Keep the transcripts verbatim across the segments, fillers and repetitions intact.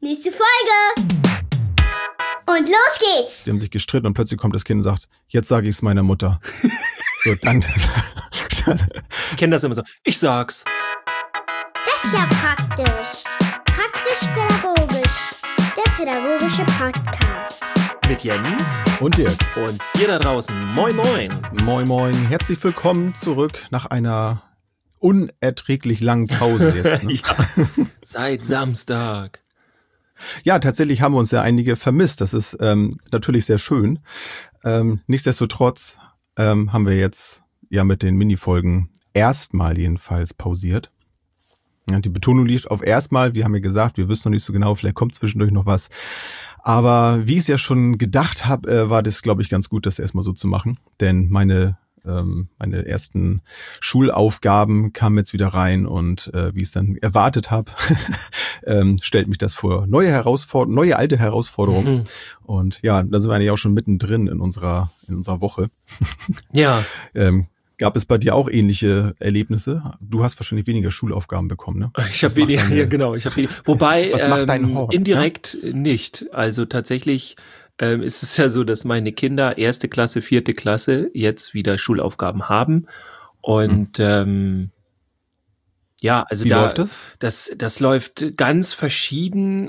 Nächste Folge! Und los geht's! Die haben sich gestritten und plötzlich kommt das Kind und sagt, jetzt sage ich es meiner Mutter. So, dann. Ich kenne das immer so. Ich sag's. Das ist ja praktisch. Praktisch-pädagogisch. Der pädagogische Podcast. Mit Jens und Dirk. Und dir da draußen. Moin, moin. Moin, moin. Herzlich willkommen zurück nach einer unerträglich langen Pause jetzt. Ne? Ja, seit Samstag. Ja, tatsächlich haben wir uns ja einige vermisst. Das ist ähm, natürlich sehr schön. Ähm, nichtsdestotrotz ähm, haben wir jetzt ja mit den Minifolgen erstmal jedenfalls pausiert. Ja, die Betonung liegt auf erstmal. Wir haben ja gesagt, wir wissen noch nicht so genau, vielleicht kommt zwischendurch noch was. Aber wie ich es ja schon gedacht habe, äh, war das, glaube ich, ganz gut, das erstmal so zu machen. Denn meine ähm, meine ersten Schulaufgaben kamen jetzt wieder rein und äh, wie ich es dann erwartet habe, ähm, stellt mich das vor neue Herausforderungen, neue alte Herausforderungen. Mhm. Und ja, da sind wir eigentlich auch schon mittendrin in unserer in unserer Woche. Ja. ähm, Gab es bei dir auch ähnliche Erlebnisse? Du hast wahrscheinlich weniger Schulaufgaben bekommen, ne? Ich habe weniger, ja genau, ich habe weniger. Wobei was macht dein ähm, Hort, indirekt ja? nicht. Also tatsächlich ähm, ist es ja so, dass meine Kinder erste Klasse, vierte Klasse jetzt wieder Schulaufgaben haben. Und mhm. ähm, ja, also Wie da läuft das? das das läuft ganz verschieden.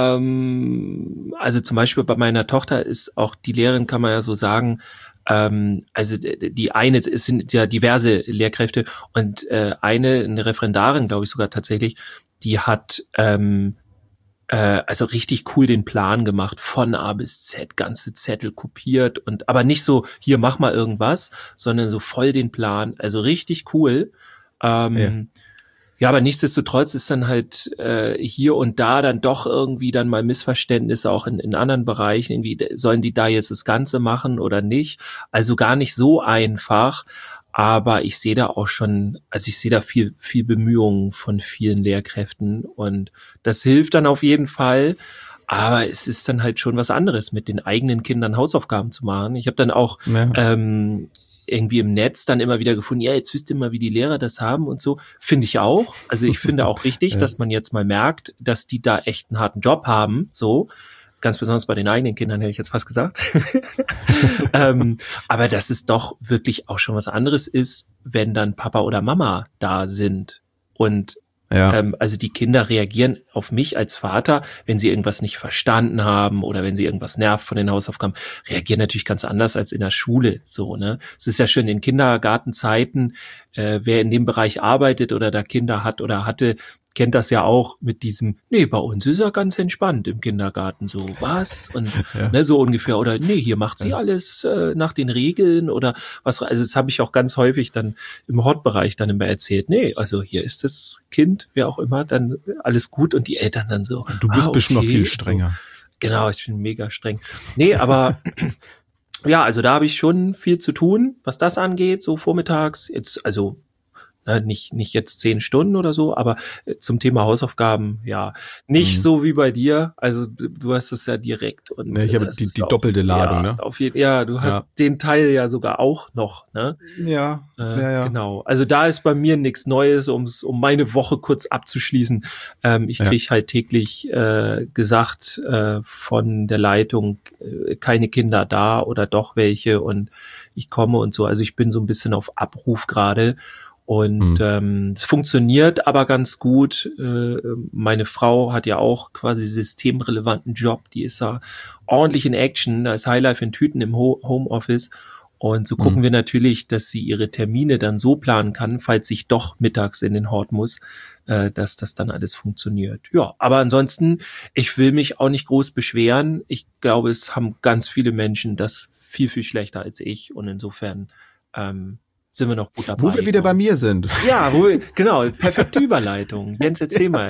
Ähm, also zum Beispiel bei meiner Tochter ist auch die Lehrerin, kann man ja so sagen, Ähm, also die eine, es sind ja diverse Lehrkräfte und äh, eine, eine Referendarin, glaube ich sogar tatsächlich, die hat ähm, äh, also richtig cool den Plan gemacht, von A bis Z, ganze Zettel kopiert und aber nicht so, hier mach mal irgendwas, sondern so voll den Plan, also richtig cool. Ähm, ja. Ja, aber nichtsdestotrotz ist dann halt äh, hier und da dann doch irgendwie dann mal Missverständnisse auch in, in anderen Bereichen. Irgendwie sollen die da jetzt das Ganze machen oder nicht? Also gar nicht so einfach. Aber ich sehe da auch schon, also ich sehe da viel, viel Bemühungen von vielen Lehrkräften und das hilft dann auf jeden Fall. Aber es ist dann halt schon was anderes, mit den eigenen Kindern Hausaufgaben zu machen. Ich habe dann auch ja. ähm, irgendwie im Netz dann immer wieder gefunden, ja, jetzt wisst ihr mal, wie die Lehrer das haben und so. Finde ich auch. Also ich finde auch richtig, ja. dass man jetzt mal merkt, dass die da echt einen harten Job haben, so. Ganz besonders bei den eigenen Kindern, hätte ich jetzt fast gesagt. ähm, aber dass es doch wirklich auch schon was anderes ist, wenn dann Papa oder Mama da sind. Und Ja. Ähm, also die Kinder reagieren auf mich als Vater, wenn sie irgendwas nicht verstanden haben oder wenn sie irgendwas nervt von den Hausaufgaben, reagieren natürlich ganz anders als in der Schule. So, ne? Es ist ja schön in Kindergartenzeiten, äh, wer in dem Bereich arbeitet oder da Kinder hat oder hatte, kennt das ja auch mit diesem, nee, bei uns ist er ganz entspannt im Kindergarten, so, was? Und ja. ne, so ungefähr, oder nee, hier macht sie ja. alles äh, nach den Regeln oder was, also das habe ich auch ganz häufig dann im Hortbereich dann immer erzählt, nee, also hier ist das Kind, wer auch immer, dann alles gut und die Eltern dann so. Du bist ah, bestimmt okay. noch viel strenger. So, genau, ich bin mega streng. Nee, aber ja, also da habe ich schon viel zu tun, was das angeht, so vormittags, jetzt, also Na, nicht nicht jetzt zehn Stunden oder so, aber zum Thema Hausaufgaben, ja, nicht mhm. so wie bei dir. Also du hast es ja direkt. Und ne, ich habe die, die doppelte auch, Ladung, ja, ne? Auf jeden, ja, du hast ja. den Teil ja sogar auch noch, ne? Ja, äh, ja, ja. Genau. Also da ist bei mir nichts Neues, ums um meine Woche kurz abzuschließen. Ähm, ich krieg ja. halt täglich äh, gesagt äh, von der Leitung, äh, keine Kinder da oder doch welche und ich komme und so. Also ich bin so ein bisschen auf Abruf gerade. Und es ähm, funktioniert aber ganz gut. Äh, meine Frau hat ja auch quasi systemrelevanten Job. Die ist da ordentlich in Action. Da ist Highlife in Tüten im Ho- Homeoffice. Und so gucken mhm. wir natürlich, dass sie ihre Termine dann so planen kann, falls ich doch mittags in den Hort muss, äh, dass das dann alles funktioniert. Ja, aber ansonsten, ich will mich auch nicht groß beschweren. Ich glaube, es haben ganz viele Menschen das viel, viel schlechter als ich. Und insofern ähm, sind wir noch gut dabei. Wo wir wieder bei mir sind. Ja, wo wir, genau, perfekte Überleitung. Jens, erzähl mal.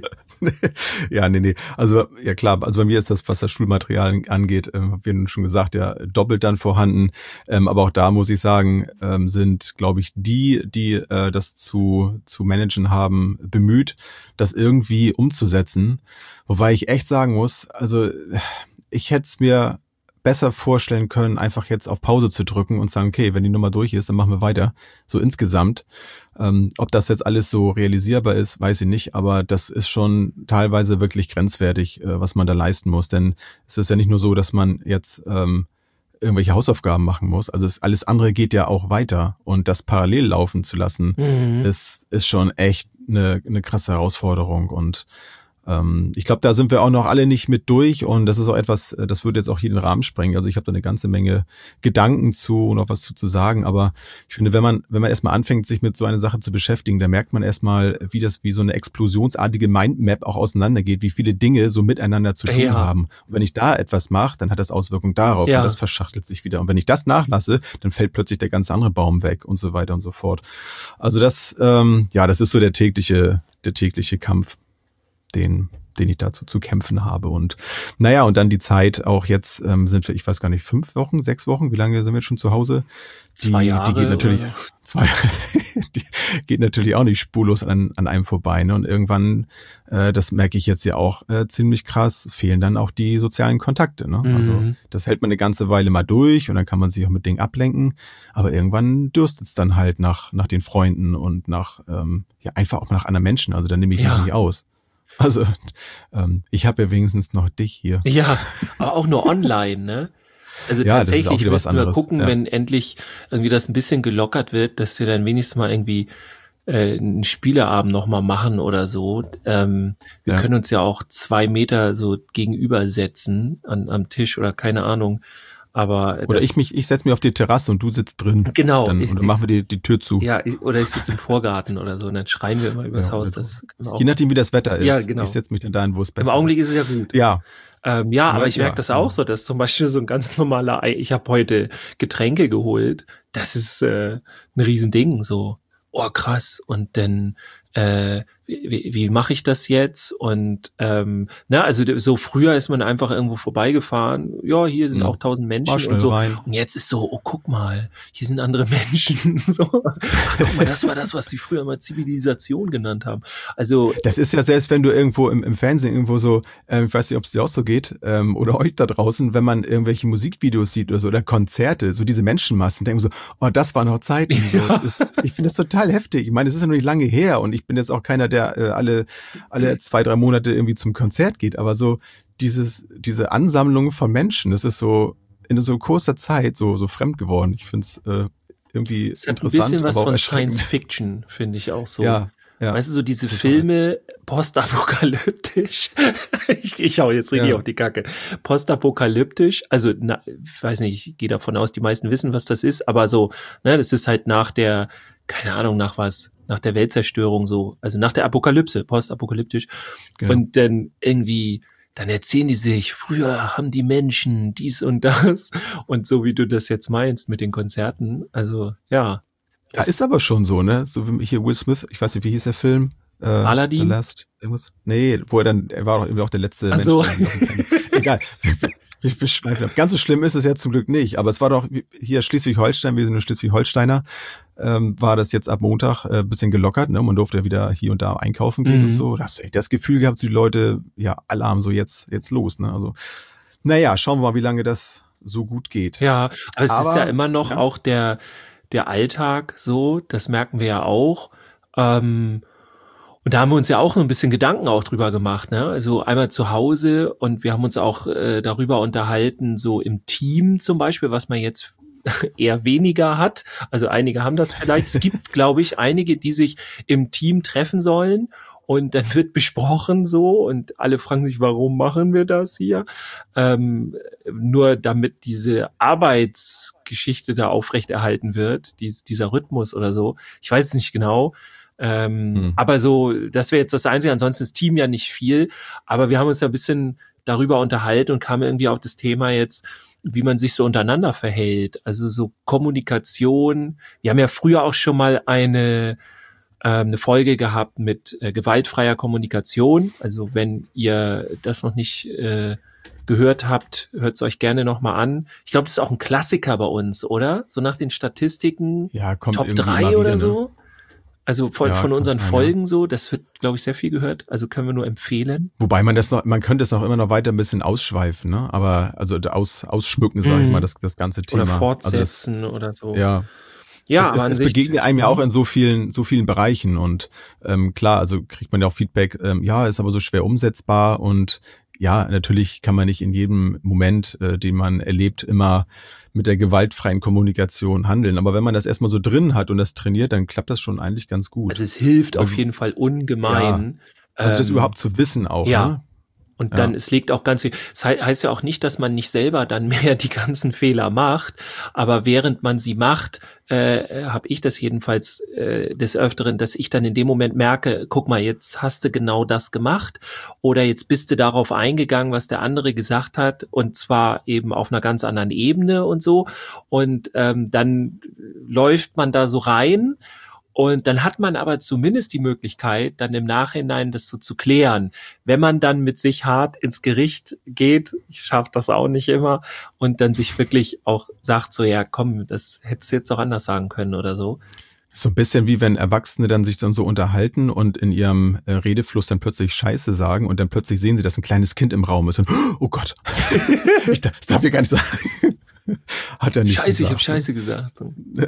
Ja, nee, nee. Also, ja klar, also bei mir ist das, was das Schulmaterial angeht, ähm, hab ich schon gesagt, ja, doppelt dann vorhanden. Ähm, aber auch da muss ich sagen, ähm, sind, glaube ich, die, die äh, das zu, zu managen haben, bemüht, das irgendwie umzusetzen. Wobei ich echt sagen muss, also ich hätte es mir besser vorstellen können, einfach jetzt auf Pause zu drücken und sagen, okay, wenn die Nummer durch ist, dann machen wir weiter. So insgesamt. Ähm, ob das jetzt alles so realisierbar ist, weiß ich nicht, aber das ist schon teilweise wirklich grenzwertig, äh, was man da leisten muss. Denn es ist ja nicht nur so, dass man jetzt ähm, irgendwelche Hausaufgaben machen muss. Also es, alles andere geht ja auch weiter. Und das parallel laufen zu lassen, Mhm. ist, ist schon echt eine, eine krasse Herausforderung. Und ähm, ich glaube, da sind wir auch noch alle nicht mit durch. Und das ist auch etwas, äh, das würde jetzt auch hier den Rahmen sprengen. Also ich habe da eine ganze Menge Gedanken zu und auch was zu, zu sagen. Aber ich finde, wenn man, wenn man erstmal anfängt, sich mit so einer Sache zu beschäftigen, dann merkt man erstmal, wie das wie so eine explosionsartige Mindmap auch auseinandergeht, wie viele Dinge so miteinander zu tun Ja. haben. Und wenn ich da etwas mache, dann hat das Auswirkungen darauf Ja. und das verschachtelt sich wieder. Und wenn ich das nachlasse, dann fällt plötzlich der ganze andere Baum weg und so weiter und so fort. Also das, ähm, ja, das ist so der tägliche, der tägliche Kampf, den den ich dazu zu kämpfen habe. Und naja, und dann die Zeit, auch jetzt ähm, sind wir, ich weiß gar nicht, fünf Wochen, sechs Wochen, wie lange sind wir jetzt schon zu Hause? Die, Zwei Jahre die geht natürlich, oder zwei, die geht natürlich auch nicht spurlos an, an einem vorbei. Ne? Und irgendwann, äh, das merke ich jetzt ja auch äh, ziemlich krass, fehlen dann auch die sozialen Kontakte. Ne? Mhm. Also das hält man eine ganze Weile mal durch und dann kann man sich auch mit Dingen ablenken. Aber irgendwann dürstet es dann halt nach, nach den Freunden und nach, ähm, ja, einfach auch nach anderen Menschen. Also dann nehme ich Ja. mich nicht aus. Also ähm, ich habe ja wenigstens noch dich hier. Ja, aber auch nur online, ne? Also Ja, das ist auch tatsächlich wieder was müssen wir anderes, gucken, ja. wenn endlich irgendwie das ein bisschen gelockert wird, dass wir dann wenigstens mal irgendwie äh, einen Spieleabend nochmal machen oder so. Ähm, wir Ja. können uns ja auch zwei Meter so gegenüber setzen an, am Tisch oder keine Ahnung. Aber Oder das, ich mich, ich setze mich auf die Terrasse und du sitzt drin. Genau. Dann, Ich- und dann ich- machen wir die, die Tür zu. Ja, ich, oder ich sitze im Vorgarten oder so und dann schreien wir immer übers Ja, Haus. oder so. Das können wir auch. Je nachdem, wie das Wetter ist. Ja, genau. Ich setze mich dann dahin, wo es Im besser Augenblick ist. ist es ja gut. Ja, Ähm, ja, aber Ja, ich merke ja, das genau. auch so, dass zum Beispiel so ein ganz normaler Ei, ich habe heute Getränke geholt, das ist äh, ein Riesending, so, oh krass, und dann, äh, wie, wie, wie mache ich das jetzt? Und ähm, na, also so früher ist man einfach irgendwo vorbeigefahren, ja, hier sind Mhm. auch tausend mal Menschen schnell und so. rein. Und jetzt ist so, oh, guck mal, hier sind andere Menschen. So. Ach, guck mal, das war das, was sie früher mal Zivilisation genannt haben. Also, Das ist ja selbst, wenn du irgendwo im, im Fernsehen irgendwo so, ähm, ich weiß nicht, ob es dir auch so geht, ähm, oder euch da draußen, wenn man irgendwelche Musikvideos sieht oder so, oder Konzerte, so diese Menschenmassen, denken so, oh, das war noch Zeiten. So, Ja. das ist, ich finde das total heftig. Ich meine, es ist ja noch nicht lange her und ich bin jetzt auch keiner, der äh, alle, alle zwei, drei Monate irgendwie zum Konzert geht, aber so dieses, diese Ansammlung von Menschen, das ist so in so kurzer Zeit so, so fremd geworden. Ich finde es äh, irgendwie es hat ein interessant, bisschen was aber auch von erschreckend. Science Fiction, finde ich auch so. Ja, ja. Weißt du, so diese Total. Filme postapokalyptisch. ich, ich hau jetzt richtig Ja. auf die Kacke. Postapokalyptisch, also na, ich weiß nicht, ich gehe davon aus, die meisten wissen, was das ist, aber so, ne, das ist halt nach der, keine Ahnung, nach was, nach der Weltzerstörung so, also nach der Apokalypse, postapokalyptisch. Genau. Und dann irgendwie, dann erzählen die sich, früher haben die Menschen dies und das. Und so wie du das jetzt meinst mit den Konzerten, also ja. Ja, ist aber schon so, ne? So wie hier Will Smith, ich weiß nicht, wie hieß der Film? Äh, Aladdin? The Last, irgendwas? Nee, wo er dann, er war doch irgendwie auch der letzte Ach so. Mensch. der irgendwie auf dem Planet- Egal. Wir, wir schweifen ab. Ganz so schlimm ist es ja zum Glück nicht, aber es war doch hier Schleswig-Holstein, wir sind nur Schleswig-Holsteiner, ähm, war das jetzt ab Montag äh, bisschen gelockert, ne? Man durfte ja wieder hier und da einkaufen gehen Mhm. und so. Da hast du echt das Gefühl gehabt, die Leute, ja, Alarm, so jetzt, jetzt los, ne? Also, naja, schauen wir mal, wie lange das so gut geht. Ja, aber es ist Aber- ja immer noch ja. auch der, der Alltag so, das merken wir ja auch. Ähm, und da haben wir uns ja auch ein bisschen Gedanken auch drüber gemacht, ne? Also einmal zu Hause und wir haben uns auch äh, darüber unterhalten, so im Team zum Beispiel, was man jetzt eher weniger hat. Also einige haben das vielleicht. Es gibt, glaube ich, einige, die sich im Team treffen sollen. Und dann wird besprochen so und alle fragen sich, warum machen wir das hier? Ähm, nur damit diese Arbeitsgeschichte da aufrechterhalten wird, dies, dieser Rhythmus oder so. Ich weiß es nicht genau. Ähm, Hm. Aber so, das wäre jetzt das Einzige. Ansonsten ist Team ja nicht viel. Aber wir haben uns ja ein bisschen darüber unterhalten und kamen irgendwie auf das Thema jetzt, wie man sich so untereinander verhält. Also so Kommunikation. Wir haben ja früher auch schon mal eine eine Folge gehabt mit äh, gewaltfreier Kommunikation. Also wenn ihr das noch nicht äh, gehört habt, hört es euch gerne nochmal an. Ich glaube, das ist auch ein Klassiker bei uns, oder? So nach den Statistiken, Ja, kommt Top irgendwie drei immer wieder, oder ne? so. Also von, Ja, von kann unseren sein, Folgen so, das wird, glaube ich, sehr viel gehört. Also können wir nur empfehlen. Wobei man das noch, man könnte es noch immer noch weiter ein bisschen ausschweifen, ne? Aber also aus, ausschmücken, sage ich mal, das, das ganze Thema. Oder Also das, fortsetzen oder so. ja. Ja, es, aber es, an es sich, begegnet einem ja ja. auch in so vielen, so vielen Bereichen und ähm, klar, also kriegt man ja auch Feedback, ähm, ja, ist aber so schwer umsetzbar und ja, natürlich kann man nicht in jedem Moment, äh, den man erlebt, immer mit der gewaltfreien Kommunikation handeln. Aber wenn man das erstmal so drin hat und das trainiert, dann klappt das schon eigentlich ganz gut. Also es hilft Aber auf jeden Fall ungemein. Also das Ähm, überhaupt zu wissen auch, ja. ne? Und Ja. dann, es liegt auch ganz viel, es hei- heißt ja auch nicht, dass man nicht selber dann mehr die ganzen Fehler macht, aber während man sie macht, äh, habe ich das jedenfalls äh, des Öfteren, dass ich dann in dem Moment merke, guck mal, jetzt hast du genau das gemacht oder jetzt bist du darauf eingegangen, was der andere gesagt hat und zwar eben auf einer ganz anderen Ebene und so und ähm, dann läuft man da so rein. Und dann hat man aber zumindest die Möglichkeit, dann im Nachhinein das so zu klären. Wenn man dann mit sich hart ins Gericht geht, ich schaffe das auch nicht immer, und dann sich wirklich auch sagt so, ja komm, das hättest du jetzt auch anders sagen können oder so. So ein bisschen wie wenn Erwachsene dann sich dann so unterhalten und in ihrem äh, Redefluss dann plötzlich Scheiße sagen und dann plötzlich sehen sie, dass ein kleines Kind im Raum ist und oh Gott, ich, das darf ich gar nicht sagen. Hat er nicht Scheiße, ich gesagt, habe Scheiße gesagt.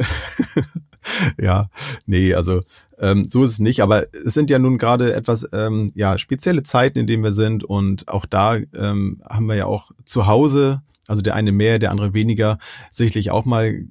Ja, nee, also ähm, so ist es nicht, aber es sind ja nun gerade etwas ähm, ja spezielle Zeiten, in denen wir sind und auch da ähm, haben wir ja auch zu Hause, also der eine mehr, der andere weniger, sicherlich auch mal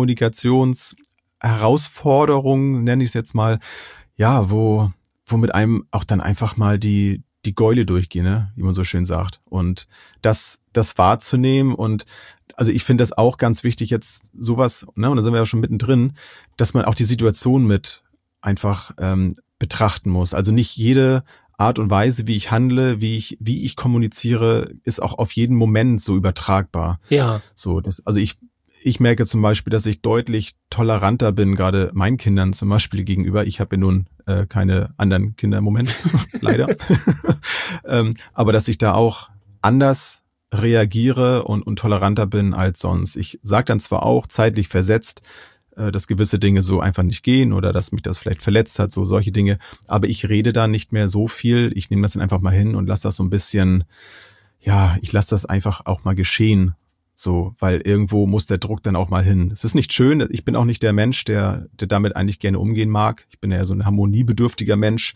Kommunikationsherausforderungen, nenne ich es jetzt mal, ja, wo wo mit einem auch dann einfach mal die die Gäule durchgehen, ne, wie man so schön sagt und das das wahrzunehmen und also ich finde das auch ganz wichtig jetzt sowas, ne, und da sind wir ja schon mittendrin, dass man auch die Situation mit einfach ähm, betrachten muss. Also nicht jede Art und Weise, wie ich handle, wie ich wie ich kommuniziere, ist auch auf jeden Moment so übertragbar. Ja. So, das, also ich ich merke zum Beispiel, dass ich deutlich toleranter bin, gerade meinen Kindern zum Beispiel gegenüber. Ich habe ja nun äh, keine anderen Kinder im Moment, leider. ähm, aber dass ich da auch anders reagiere und, und toleranter bin als sonst. Ich sage dann zwar auch zeitlich versetzt, äh, dass gewisse Dinge so einfach nicht gehen oder dass mich das vielleicht verletzt hat, so solche Dinge, aber ich rede da nicht mehr so viel. Ich nehme das dann einfach mal hin und lasse das so ein bisschen, ja, ich lasse das einfach auch mal geschehen, so, weil irgendwo muss der Druck dann auch mal hin. Es ist nicht schön, ich bin auch nicht der Mensch, der, der damit eigentlich gerne umgehen mag. Ich bin ja so ein harmoniebedürftiger Mensch,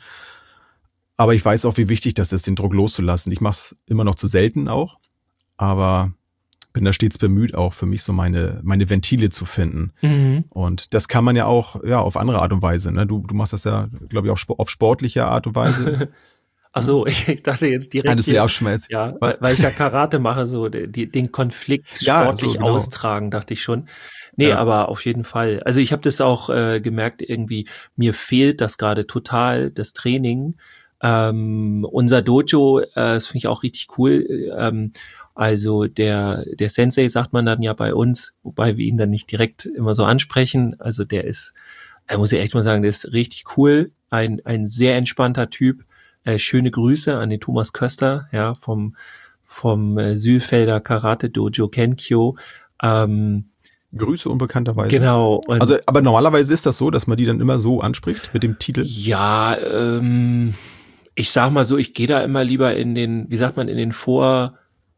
aber ich weiß auch, wie wichtig das ist, den Druck loszulassen. Ich mache es immer noch zu selten auch, aber bin da stets bemüht, auch für mich so meine meine Ventile zu finden. Mhm. Und das kann man ja auch ja auf andere Art und Weise. Ne? Du du machst das ja, glaube ich, auch sp- auf sportliche Art und Weise. Ach so, ich, ich dachte jetzt direkt Hattest du hier, ja auch schon mal jetzt. ja, weil, Was? weil ich ja Karate mache, so die, die, den Konflikt Ja, sportlich so, genau. austragen, dachte ich schon. Nee, Ja. aber auf jeden Fall. Also ich habe das auch äh, gemerkt, irgendwie, mir fehlt das gerade total, das Training. Ähm, unser Dojo, äh, das finde ich auch richtig cool. Ähm, also der, der Sensei sagt man dann ja bei uns, wobei wir ihn dann nicht direkt immer so ansprechen. Also der ist, er muss ja echt mal sagen, der ist richtig cool. Ein, ein sehr entspannter Typ. Äh, schöne Grüße an den Thomas Köster, ja, vom, vom äh, Sühlfelder Karate Dojo Kenkyo. Ähm, Grüße unbekannterweise. genau. Und Also, aber normalerweise ist das so, dass man die dann immer so anspricht mit dem Titel. ja, ähm, ich sag mal so, ich gehe da immer lieber in den, wie sagt man, in den Vor,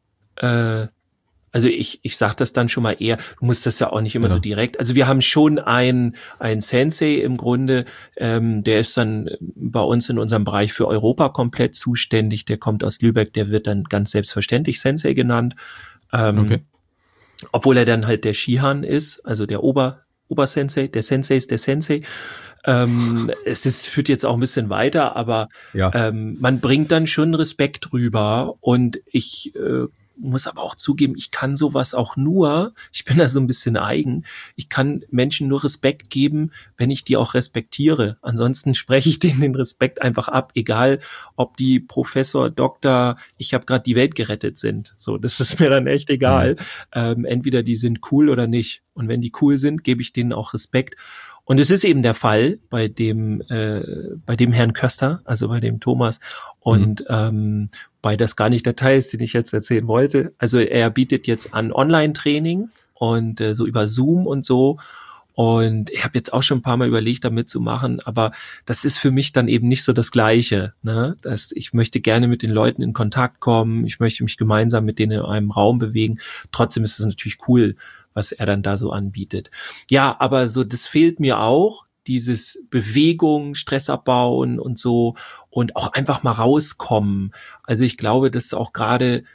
äh, also ich, ich sag das dann schon mal eher, du musst das ja auch nicht immer Ja. so direkt, also wir haben schon einen, einen Sensei im Grunde, ähm, der ist dann bei uns in unserem Bereich für Europa komplett zuständig, der kommt aus Lübeck, der wird dann ganz selbstverständlich Sensei genannt, ähm, Okay. obwohl er dann halt der Shihan ist, also der Ober, Obersensei, der Sensei ist der Sensei. Ähm, es ist, führt jetzt auch ein bisschen weiter, aber Ja. ähm, man bringt dann schon Respekt rüber und ich äh, muss aber auch zugeben, ich kann sowas auch nur, ich bin da so ein bisschen eigen, ich kann Menschen nur Respekt geben, wenn ich die auch respektiere. Ansonsten spreche ich denen den Respekt einfach ab, egal ob die Professor, Doktor, ich habe gerade die Welt gerettet sind. So, das ist mir dann echt egal. Ähm, entweder die sind cool oder nicht. Und wenn die cool sind, gebe ich denen auch Respekt. Und es ist eben der Fall bei dem, äh, bei dem Herrn Köster, also bei dem Thomas. Und mhm. ähm, bei das gar nicht der Teil ist, den ich jetzt erzählen wollte. Also er bietet jetzt an Online-Training und äh, so über Zoom und so. Und ich habe jetzt auch schon ein paar Mal überlegt, da mitzumachen, aber das ist für mich dann eben nicht so das Gleiche. Ne? Das, ich möchte gerne mit den Leuten in Kontakt kommen, ich möchte mich gemeinsam mit denen in einem Raum bewegen. Trotzdem ist es natürlich cool, was er dann da so anbietet. Ja, aber so, das fehlt mir auch, dieses Bewegung, Stress abbauen und so und auch einfach mal rauskommen. Also ich glaube, das ist auch gerade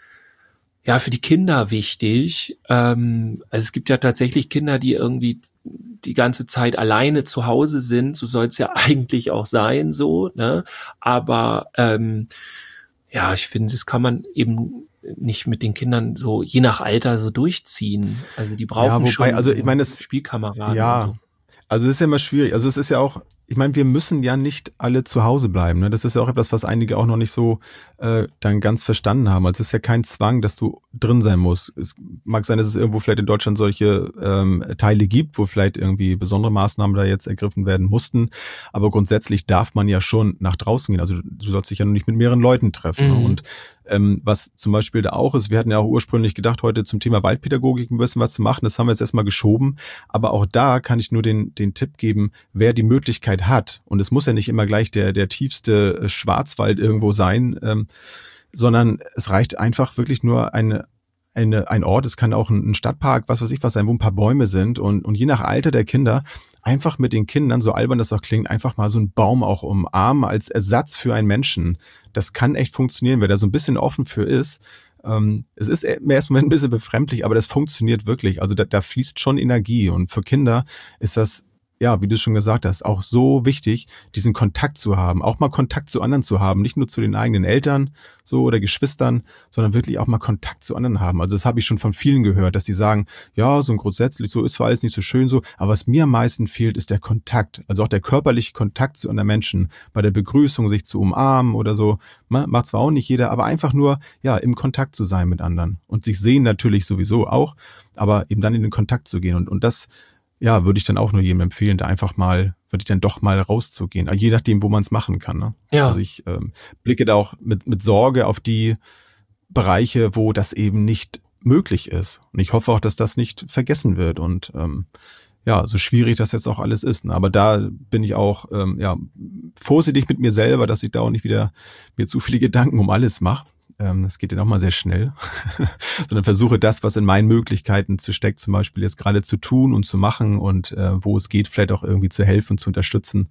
ja für die Kinder wichtig. Ähm, also es gibt ja tatsächlich Kinder, die irgendwie die ganze Zeit alleine zu Hause sind, so soll es ja eigentlich auch sein, so, ne? Aber ähm, ja, ich finde, das kann man eben nicht mit den Kindern so je nach Alter so durchziehen. Also die brauchen ja, wobei, schon also ich meine, es, Spielkameraden ja, und so. Also es ist ja immer schwierig. Also es ist ja auch, ich meine, wir müssen ja nicht alle zu Hause bleiben. Ne? Das ist ja auch etwas, was einige auch noch nicht so äh, dann ganz verstanden haben. Also es ist ja kein Zwang, dass du drin sein musst. Es mag sein, dass es irgendwo vielleicht in Deutschland solche ähm, Teile gibt, wo vielleicht irgendwie besondere Maßnahmen da jetzt ergriffen werden mussten. Aber grundsätzlich darf man ja schon nach draußen gehen. Also du, du sollst dich ja nur nicht mit mehreren Leuten treffen. Mhm. Ne? Und ähm, was zum Beispiel da auch ist, wir hatten ja auch ursprünglich gedacht, heute zum Thema Waldpädagogik ein bisschen was zu machen. Das haben wir jetzt erstmal geschoben. Aber auch da kann ich nur den, den Tipp geben, wer die Möglichkeit hat, und es muss ja nicht immer gleich der, der tiefste Schwarzwald irgendwo sein, ähm, sondern es reicht einfach wirklich nur eine, eine, ein Ort, es kann auch ein Stadtpark, was weiß ich was sein, wo ein paar Bäume sind, und, und je nach Alter der Kinder einfach mit den Kindern, so albern das auch klingt, einfach mal so einen Baum auch umarmen als Ersatz für einen Menschen. Das kann echt funktionieren, wer da so ein bisschen offen für ist. Ähm, es ist mir erstmal ein bisschen befremdlich, aber das funktioniert wirklich. Also da, da fließt schon Energie, und für Kinder ist das, ja, wie du schon gesagt hast, auch so wichtig, diesen Kontakt zu haben, auch mal Kontakt zu anderen zu haben, nicht nur zu den eigenen Eltern so oder Geschwistern, sondern wirklich auch mal Kontakt zu anderen haben. Also das habe ich schon von vielen gehört, dass die sagen, ja, so grundsätzlich, so ist zwar alles nicht so schön so, aber was mir am meisten fehlt, ist der Kontakt, also auch der körperliche Kontakt zu anderen Menschen, bei der Begrüßung sich zu umarmen oder so, macht zwar auch nicht jeder, aber einfach nur, ja, im Kontakt zu sein mit anderen und sich sehen natürlich sowieso auch, aber eben dann in den Kontakt zu gehen, und, und das ja, würde ich dann auch nur jedem empfehlen, da einfach mal, würde ich dann doch mal rauszugehen. Je nachdem, wo man es machen kann. Ne? Ja. Also ich ähm, blicke da auch mit, mit Sorge auf die Bereiche, wo das eben nicht möglich ist. Und ich hoffe auch, dass das nicht vergessen wird. Und ähm, ja, so schwierig das jetzt auch alles ist. Ne? Aber da bin ich auch ähm, ja, vorsichtig mit mir selber, dass ich da auch nicht wieder mir zu viele Gedanken um alles mache. Das geht ja nochmal sehr schnell, sondern versuche das, was in meinen Möglichkeiten zu steckt, zum Beispiel jetzt gerade zu tun und zu machen, und äh, wo es geht, vielleicht auch irgendwie zu helfen, zu unterstützen.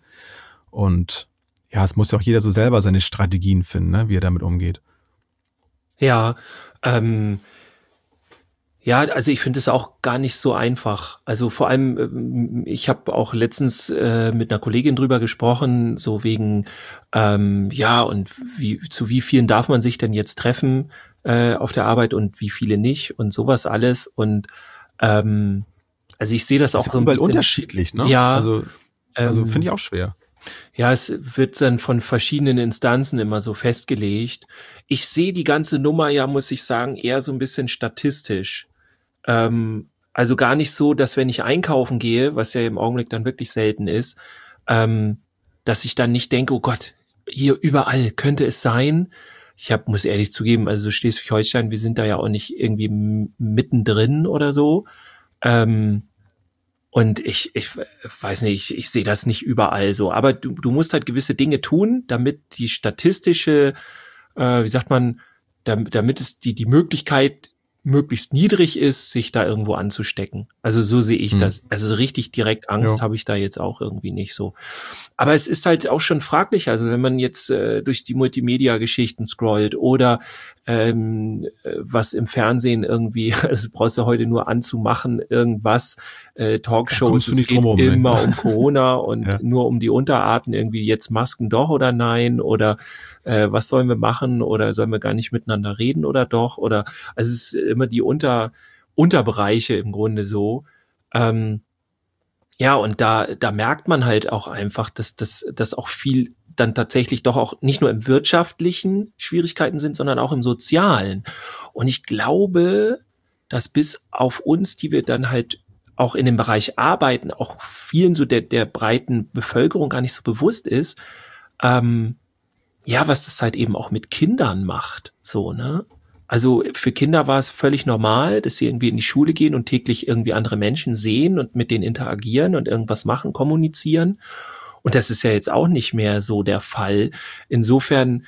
Und ja, es muss ja auch jeder so selber seine Strategien finden, ne, wie er damit umgeht. Ja, ähm, ja, also ich finde es auch gar nicht so einfach. Also vor allem, ich habe auch letztens äh, mit einer Kollegin drüber gesprochen, so wegen, ähm, ja, und wie zu wie vielen darf man sich denn jetzt treffen äh, auf der Arbeit und wie viele nicht und sowas alles. Und ähm, also ich sehe das, das auch so ein bisschen unterschiedlich, ne? Ja, also, also ähm, finde ich auch schwer. Ja, es wird dann von verschiedenen Instanzen immer so festgelegt. Ich sehe die ganze Nummer ja, muss ich sagen, eher so ein bisschen statistisch. Ähm, also gar nicht so, dass wenn ich einkaufen gehe, was ja im Augenblick dann wirklich selten ist, ähm, dass ich dann nicht denke, oh Gott, hier überall könnte es sein. Ich hab, muss ehrlich zugeben, also Schleswig-Holstein, wir sind da ja auch nicht irgendwie m- mittendrin oder so. Ähm, und ich, ich weiß nicht, ich, ich sehe das nicht überall so. Aber du, du musst halt gewisse Dinge tun, damit die statistische, äh, wie sagt man, damit, damit es die, die Möglichkeit möglichst niedrig ist, sich da irgendwo anzustecken. Also so sehe ich hm. das. Also richtig direkt Angst ja. habe ich da jetzt auch irgendwie nicht so. Aber es ist halt auch schon fraglich, also wenn man jetzt äh, durch die Multimedia-Geschichten scrollt oder ähm, was im Fernsehen irgendwie, also brauchst du heute nur anzumachen, irgendwas, äh, Talkshows, es geht rum, immer ne? um Corona und ja. nur um die Unterarten, irgendwie jetzt Masken doch oder nein oder äh, was sollen wir machen oder sollen wir gar nicht miteinander reden oder doch oder, also es ist immer die Unter, Unterbereiche im Grunde so, ähm, ja, und da, da merkt man halt auch einfach, dass das, dass auch viel dann tatsächlich doch auch nicht nur im wirtschaftlichen Schwierigkeiten sind, sondern auch im sozialen. Und ich glaube, dass bis auf uns, die wir dann halt auch in dem Bereich arbeiten, auch vielen so der, der breiten Bevölkerung gar nicht so bewusst ist, ähm, ja, was das halt eben auch mit Kindern macht, so, ne? Also für Kinder war es völlig normal, dass sie irgendwie in die Schule gehen und täglich irgendwie andere Menschen sehen und mit denen interagieren und irgendwas machen, kommunizieren. Und das ist ja jetzt auch nicht mehr so der Fall. Insofern,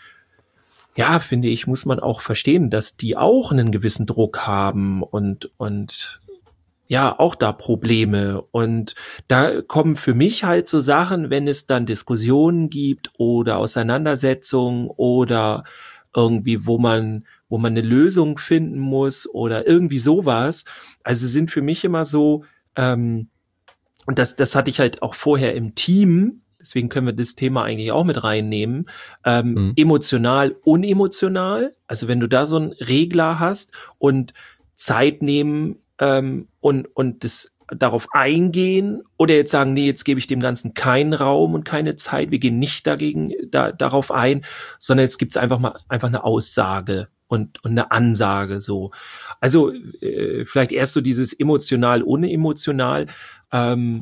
ja, finde ich, muss man auch verstehen, dass die auch einen gewissen Druck haben und, und ja, auch da Probleme. Und da kommen für mich halt so Sachen, wenn es dann Diskussionen gibt oder Auseinandersetzungen oder irgendwie, wo man, wo man eine Lösung finden muss oder irgendwie sowas. Also sind für mich immer so, ähm, und das, das hatte ich halt auch vorher im Team, deswegen können wir das Thema eigentlich auch mit reinnehmen, ähm, mhm. emotional, unemotional. Also wenn du da so einen Regler hast und Zeit nehmen ähm, und, und das darauf eingehen oder jetzt sagen, nee, jetzt gebe ich dem Ganzen keinen Raum und keine Zeit, wir gehen nicht dagegen da, darauf ein, sondern jetzt gibt's einfach mal einfach eine Aussage und, und eine Ansage so. Also äh, vielleicht erst so dieses emotional, unemotional. Ähm,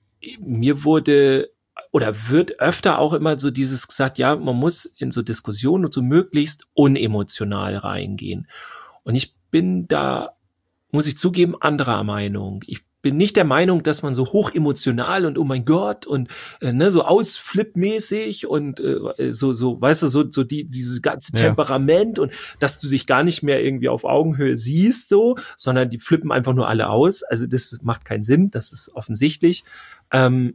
mir wurde oder wird öfter auch immer so dieses gesagt, ja, man muss in so Diskussionen und so möglichst unemotional reingehen. Und ich bin da, muss ich zugeben, anderer Meinung. Ich bin nicht der Meinung, dass man so hoch emotional und oh mein Gott und äh, ne, so ausflippmäßig und äh, so so weißt du so so die dieses ganze Temperament ja. Und dass du dich gar nicht mehr irgendwie auf Augenhöhe siehst so, sondern die flippen einfach nur alle aus. Also das macht keinen Sinn, das ist offensichtlich. Ähm,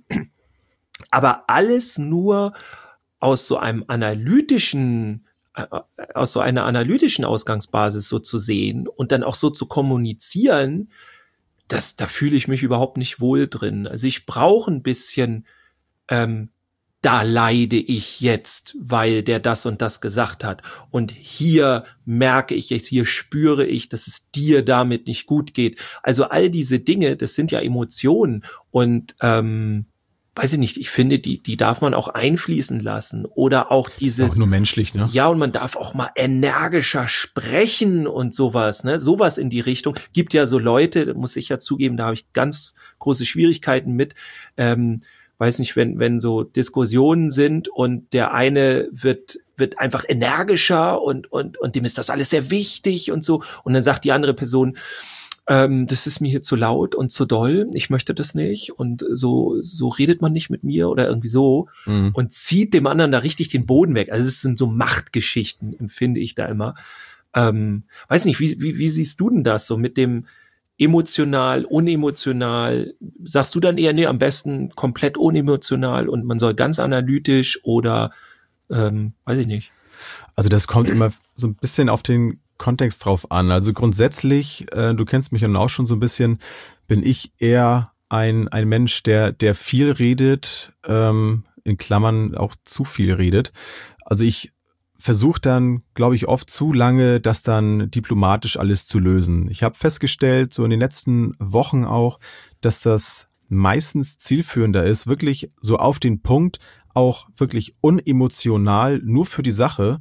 aber alles nur aus so einem analytischen äh, aus so einer analytischen Ausgangsbasis so zu sehen und dann auch so zu kommunizieren. Das, da fühle ich mich überhaupt nicht wohl drin. Also ich brauche ein bisschen, ähm, da leide ich jetzt, weil der das und das gesagt hat. Und hier merke ich jetzt, hier spüre ich, dass es dir damit nicht gut geht. Also all diese Dinge, das sind ja Emotionen. Und ähm, weiß ich nicht, ich finde, die die darf man auch einfließen lassen. Oder auch dieses... Auch nur menschlich, ne? Ja, und man darf auch mal energischer sprechen und sowas, ne? Sowas in die Richtung. Gibt ja so Leute, muss ich ja zugeben, da habe ich ganz große Schwierigkeiten mit. Ähm, weiß nicht, wenn wenn so Diskussionen sind und der eine wird wird einfach energischer und und und dem ist das alles sehr wichtig und so. Und dann sagt die andere Person, Ähm, das ist mir hier zu laut und zu doll, ich möchte das nicht und so so redet man nicht mit mir oder irgendwie so mhm. und zieht dem anderen da richtig den Boden weg. Also es sind so Machtgeschichten, empfinde ich da immer. Ähm, weiß nicht, wie, wie, wie siehst du denn das so mit dem emotional, unemotional? Sagst du dann eher, nee, am besten komplett unemotional und man soll ganz analytisch oder ähm, weiß ich nicht. Also das kommt immer so ein bisschen auf den Kontext drauf an. Also grundsätzlich, äh, du kennst mich ja auch schon so ein bisschen, bin ich eher ein ein Mensch, der der viel redet, ähm, in Klammern auch zu viel redet. Also ich versuche dann, glaube ich, oft zu lange, das dann diplomatisch alles zu lösen. Ich habe festgestellt, so in den letzten Wochen auch, dass das meistens zielführender ist, wirklich so auf den Punkt, auch wirklich unemotional, nur für die Sache,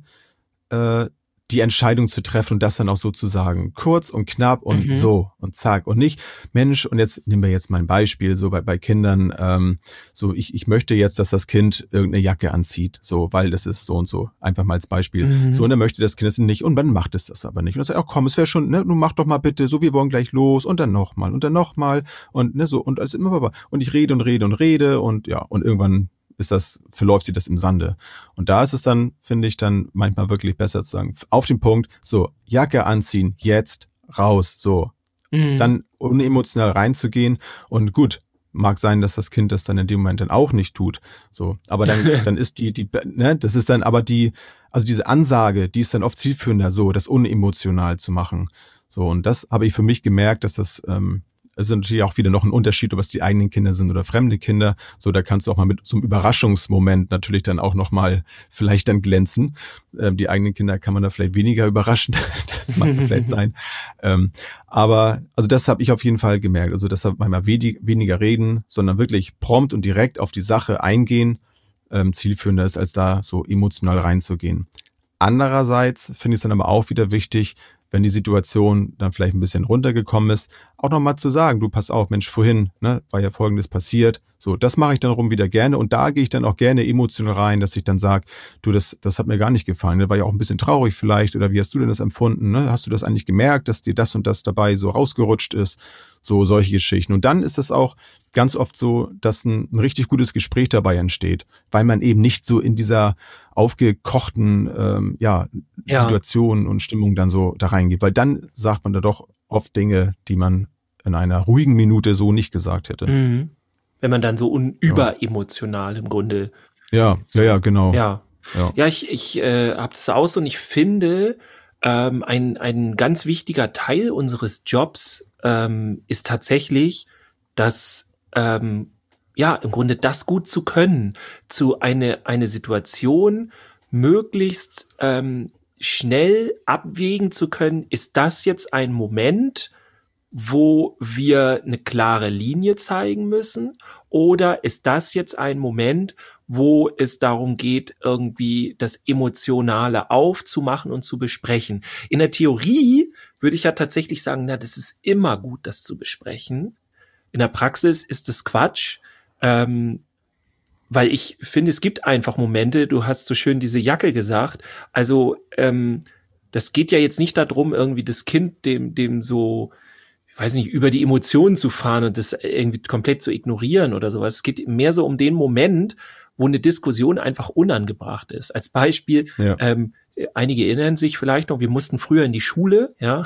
äh, die Entscheidung zu treffen und das dann auch so zu sagen. Kurz und knapp und mhm. so und zack. Und nicht, Mensch, und jetzt nehmen wir jetzt mal ein Beispiel, so bei, bei Kindern, ähm, so ich, ich möchte jetzt, dass das Kind irgendeine Jacke anzieht, so, weil das ist so und so. Einfach mal als Beispiel. Mhm. So, und dann möchte das Kind es nicht und dann macht es das aber nicht. Und dann sagt, ach komm, es wäre schon, ne, nun mach doch mal bitte, so, wir wollen gleich los und dann nochmal und dann nochmal und ne, so und als immer, und ich rede und rede und rede und ja, und irgendwann ist das, verläuft sich das im Sande. Und da ist es dann, finde ich, dann manchmal wirklich besser zu sagen, auf den Punkt, so, Jacke anziehen, jetzt, raus, so. Mhm. Dann unemotional reinzugehen und gut, mag sein, dass das Kind das dann in dem Moment dann auch nicht tut, so. Aber dann, dann ist die, die, ne, das ist dann aber die, also diese Ansage, die ist dann oft zielführender, so, das unemotional zu machen. So, und das habe ich für mich gemerkt, dass das, ähm, es ist natürlich auch wieder noch ein Unterschied, ob es die eigenen Kinder sind oder fremde Kinder. So, da kannst du auch mal mit so einem Überraschungsmoment natürlich dann auch nochmal vielleicht dann glänzen. Ähm, die eigenen Kinder kann man da vielleicht weniger überraschen. Das mag vielleicht sein. Ähm, aber, also das habe ich auf jeden Fall gemerkt. Also deshalb manchmal wenig, weniger reden, sondern wirklich prompt und direkt auf die Sache eingehen, ähm, zielführender ist, als da so emotional reinzugehen. Andererseits finde ich es dann aber auch wieder wichtig, wenn die Situation dann vielleicht ein bisschen runtergekommen ist, auch nochmal zu sagen, du pass auf, Mensch, vorhin, ne, war ja Folgendes passiert. So, das mache ich dann rum wieder gerne und da gehe ich dann auch gerne emotional rein, dass ich dann sage, du, das, das hat mir gar nicht gefallen. Das war ja auch ein bisschen traurig vielleicht oder wie hast du denn das empfunden? Ne? Hast du das eigentlich gemerkt, dass dir das und das dabei so rausgerutscht ist? So, solche Geschichten. Und dann ist es auch ganz oft so, dass ein, ein richtig gutes Gespräch dabei entsteht, weil man eben nicht so in dieser aufgekochten ähm, ja, Ja. Situation und Stimmung dann so da reingeht. Weil dann sagt man da doch oft Dinge, die man in einer ruhigen Minute so nicht gesagt hätte. Mhm. Wenn man dann so un überemotional im Grunde. Ja, ja, ja, genau. Ja, Ja. ja ich, ich äh, habe das aus und ich finde, ähm, ein, ein ganz wichtiger Teil unseres Jobs ähm, ist tatsächlich, dass ähm, ja, im Grunde das gut zu können, zu eine, eine Situation möglichst ähm, schnell abwägen zu können, ist das jetzt ein Moment, wo wir eine klare Linie zeigen müssen? Oder ist das jetzt ein Moment, wo es darum geht, irgendwie das Emotionale aufzumachen und zu besprechen? In der Theorie würde ich ja tatsächlich sagen, na, das ist immer gut, das zu besprechen. In der Praxis ist es Quatsch, ähm, weil ich finde, es gibt einfach Momente, du hast so schön diese Jacke gesagt, also ähm, das geht ja jetzt nicht darum, irgendwie das Kind dem, dem so, ich weiß nicht, über die Emotionen zu fahren und das irgendwie komplett zu ignorieren oder sowas. Es geht mehr so um den Moment, wo eine Diskussion einfach unangebracht ist. Als Beispiel, Ja. ähm, einige erinnern sich vielleicht noch, wir mussten früher in die Schule, ja,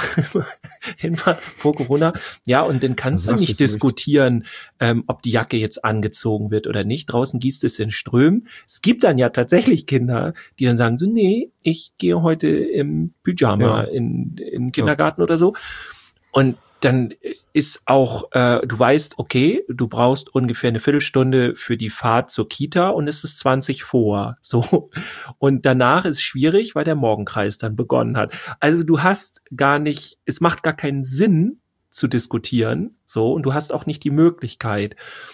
vor Corona, ja, und dann kannst Das du sagst nicht du diskutieren, ähm, ob die Jacke jetzt angezogen wird oder nicht. Draußen gießt es in Strömen. Es gibt dann ja tatsächlich Kinder, die dann sagen so, nee, ich gehe heute im Pyjama Ja. in, in den Kindergarten oder so. Und dann ist auch, äh, du weißt, okay, du brauchst ungefähr eine Viertelstunde für die Fahrt zur Kita und es ist zwanzig vor, so. Und danach ist schwierig, weil der Morgenkreis dann begonnen hat. Also du hast gar nicht, es macht gar keinen Sinn zu diskutieren, so, und du hast auch nicht die Möglichkeit.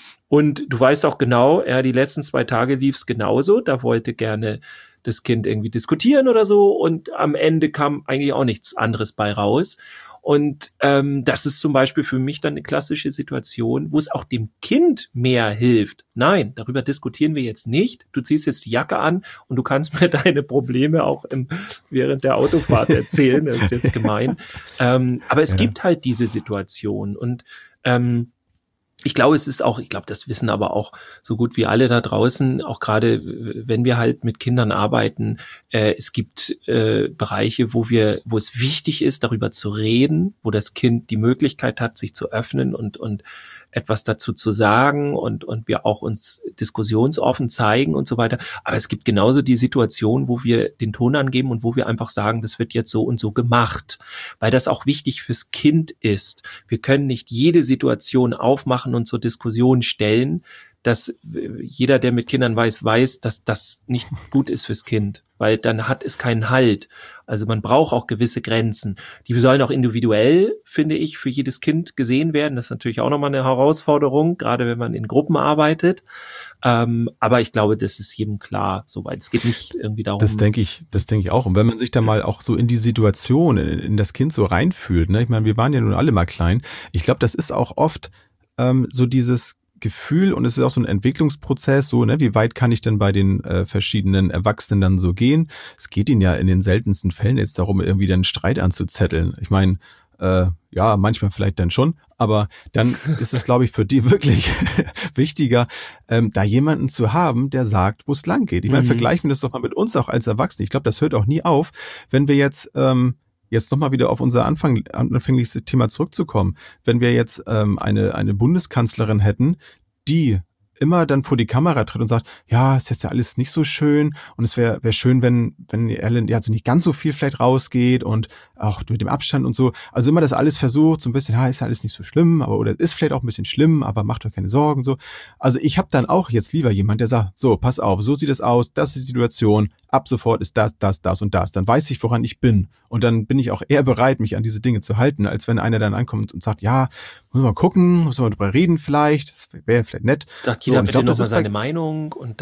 Und du weißt auch genau, ja, die letzten zwei Tage lief's genauso, da wollte gerne das Kind irgendwie diskutieren oder so und am Ende kam eigentlich auch nichts anderes bei raus. Und ähm, das ist zum Beispiel für mich dann eine klassische Situation, wo es auch dem Kind mehr hilft. Nein, darüber diskutieren wir jetzt nicht. Du ziehst jetzt die Jacke an und du kannst mir deine Probleme auch im, während der Autofahrt erzählen. Das ist jetzt gemein. Ähm, aber es Ja. gibt halt diese Situation. Und ähm, ich glaube, es ist auch, ich glaube, das wissen aber auch so gut wie alle da draußen, auch gerade wenn wir halt mit Kindern arbeiten, äh, es gibt äh, Bereiche, wo wir, wo es wichtig ist, darüber zu reden, wo das Kind die Möglichkeit hat, sich zu öffnen und und etwas dazu zu sagen und und wir auch uns diskussionsoffen zeigen und so weiter. Aber es gibt genauso die Situation, wo wir den Ton angeben und wo wir einfach sagen, das wird jetzt so und so gemacht, weil das auch wichtig fürs Kind ist. Wir können nicht jede Situation aufmachen und zur Diskussion stellen, dass jeder, der mit Kindern weiß, weiß, dass das nicht gut ist fürs Kind, weil dann hat es keinen Halt. Also man braucht auch gewisse Grenzen. Die sollen auch individuell, finde ich, für jedes Kind gesehen werden. Das ist natürlich auch nochmal eine Herausforderung, gerade wenn man in Gruppen arbeitet. Ähm, aber ich glaube, das ist jedem klar, soweit. Es geht nicht irgendwie darum. Das denke ich, das denke ich auch. Und wenn man sich da mal auch so in die Situation, in, in das Kind so reinfühlt, ne? Ich meine, wir waren ja nun alle mal klein. Ich glaube, das ist auch oft ähm, so dieses Gefühl und es ist auch so ein Entwicklungsprozess, so, ne, wie weit kann ich denn bei den äh, verschiedenen Erwachsenen dann so gehen? Es geht ihnen ja in den seltensten Fällen jetzt darum, irgendwie dann Streit anzuzetteln. Ich meine, äh, ja, manchmal vielleicht dann schon, aber dann ist es, glaube ich, für die wirklich wichtiger, ähm, da jemanden zu haben, der sagt, wo es lang geht. Ich meine, Mhm. vergleichen wir das doch mal mit uns auch als Erwachsene. Ich glaube, das hört auch nie auf, wenn wir jetzt ähm, jetzt nochmal wieder auf unser Anfang, anfängliches Thema zurückzukommen. Wenn wir jetzt ähm, eine, eine Bundeskanzlerin hätten, die immer dann vor die Kamera tritt und sagt, ja, ist jetzt ja alles nicht so schön und es wäre wär schön, wenn wenn Ellen ja also nicht ganz so viel vielleicht rausgeht und auch mit dem Abstand und so. Also immer das alles versucht, so ein bisschen, ja, ist ja alles nicht so schlimm, aber oder ist vielleicht auch ein bisschen schlimm, aber macht euch keine Sorgen so. Also ich habe dann auch jetzt lieber jemand, der sagt, so, pass auf, so sieht es aus, das ist die Situation, ab sofort ist das, das, das und das. Dann weiß ich, woran ich bin und dann bin ich auch eher bereit, mich an diese Dinge zu halten, als wenn einer dann ankommt und sagt, ja, muss mal gucken, muss mal drüber reden vielleicht, das wäre vielleicht nett. Sagt So, jeder und ich bitte glaub, das nochmal ist bei- seine Meinung und dann.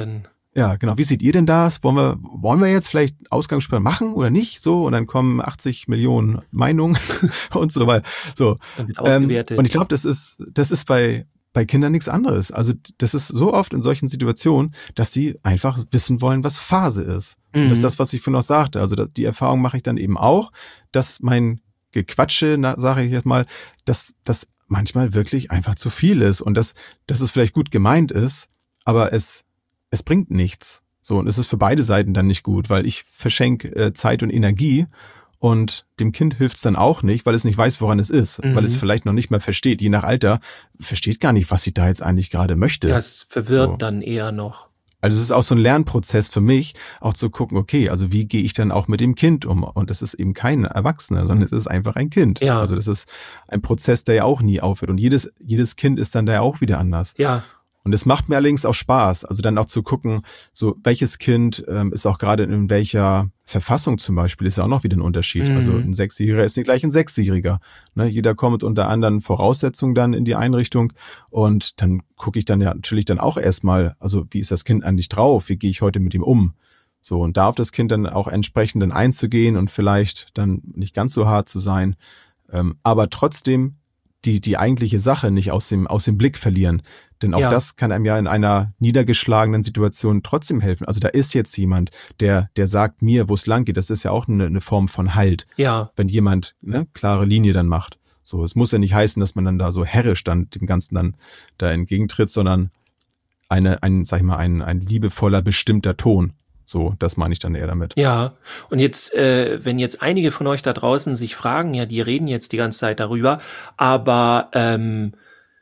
Ja, genau. Wie seht ihr denn das? Wollen wir, wollen wir jetzt vielleicht Ausgangssperre machen oder nicht? So, und dann kommen achtzig Millionen Meinungen und so weiter. So. Dann wird Ähm, ausgewertet. und ich glaube, das ist, das ist bei, bei Kindern nichts anderes. Also, das ist so oft in solchen Situationen, dass sie einfach wissen wollen, was Phase ist. Mhm. Und das ist das, was ich vorhin noch sagte. Also, die Erfahrung mache ich dann eben auch, dass mein Gequatsche, sage ich jetzt mal, dass das manchmal wirklich einfach zu viel ist und dass, dass es vielleicht gut gemeint ist, aber es es bringt nichts. So, und es ist für beide Seiten dann nicht gut, weil ich verschenke äh, Zeit und Energie und dem Kind hilft es dann auch nicht, weil es nicht weiß, woran es ist, Mhm. weil es vielleicht noch nicht mehr versteht. Je nach Alter versteht gar nicht, was sie da jetzt eigentlich gerade möchte. Das verwirrt So. dann eher noch. Also es ist auch so ein Lernprozess für mich, auch zu gucken, okay, also wie gehe ich dann auch mit dem Kind um? Und das ist eben kein Erwachsener, sondern es ist einfach ein Kind. Ja. Also das ist ein Prozess, der ja auch nie aufhört. Und jedes, jedes Kind ist dann da ja auch wieder anders. Ja. Und es macht mir allerdings auch Spaß, also dann auch zu gucken, so welches Kind ähm, ist auch gerade in welcher Verfassung zum Beispiel, ist ja auch noch wieder ein Unterschied. Mhm. Also ein Sechsjähriger ist nicht gleich ein Sechsjähriger. Ne? Jeder kommt unter anderen Voraussetzungen dann in die Einrichtung und dann gucke ich dann ja natürlich dann auch erstmal, also wie ist das Kind eigentlich drauf, wie gehe ich heute mit ihm um? So, und da auf das Kind dann auch entsprechend dann einzugehen und vielleicht dann nicht ganz so hart zu sein, ähm, aber trotzdem die die eigentliche Sache nicht aus dem aus dem Blick verlieren. Denn auch Ja. das kann einem ja in einer niedergeschlagenen Situation trotzdem helfen. Also da ist jetzt jemand, der der sagt mir, wo es lang geht. Das ist ja auch eine, eine Form von Halt, Ja. wenn jemand eine klare Linie dann macht. So, es muss ja nicht heißen, dass man dann da so herrisch dann dem Ganzen dann da entgegentritt, sondern eine ein sag ich mal ein ein liebevoller bestimmter Ton. So, das meine ich dann eher damit. Ja, und jetzt, äh, wenn jetzt einige von euch da draußen sich fragen, ja, die reden jetzt die ganze Zeit darüber, aber ähm,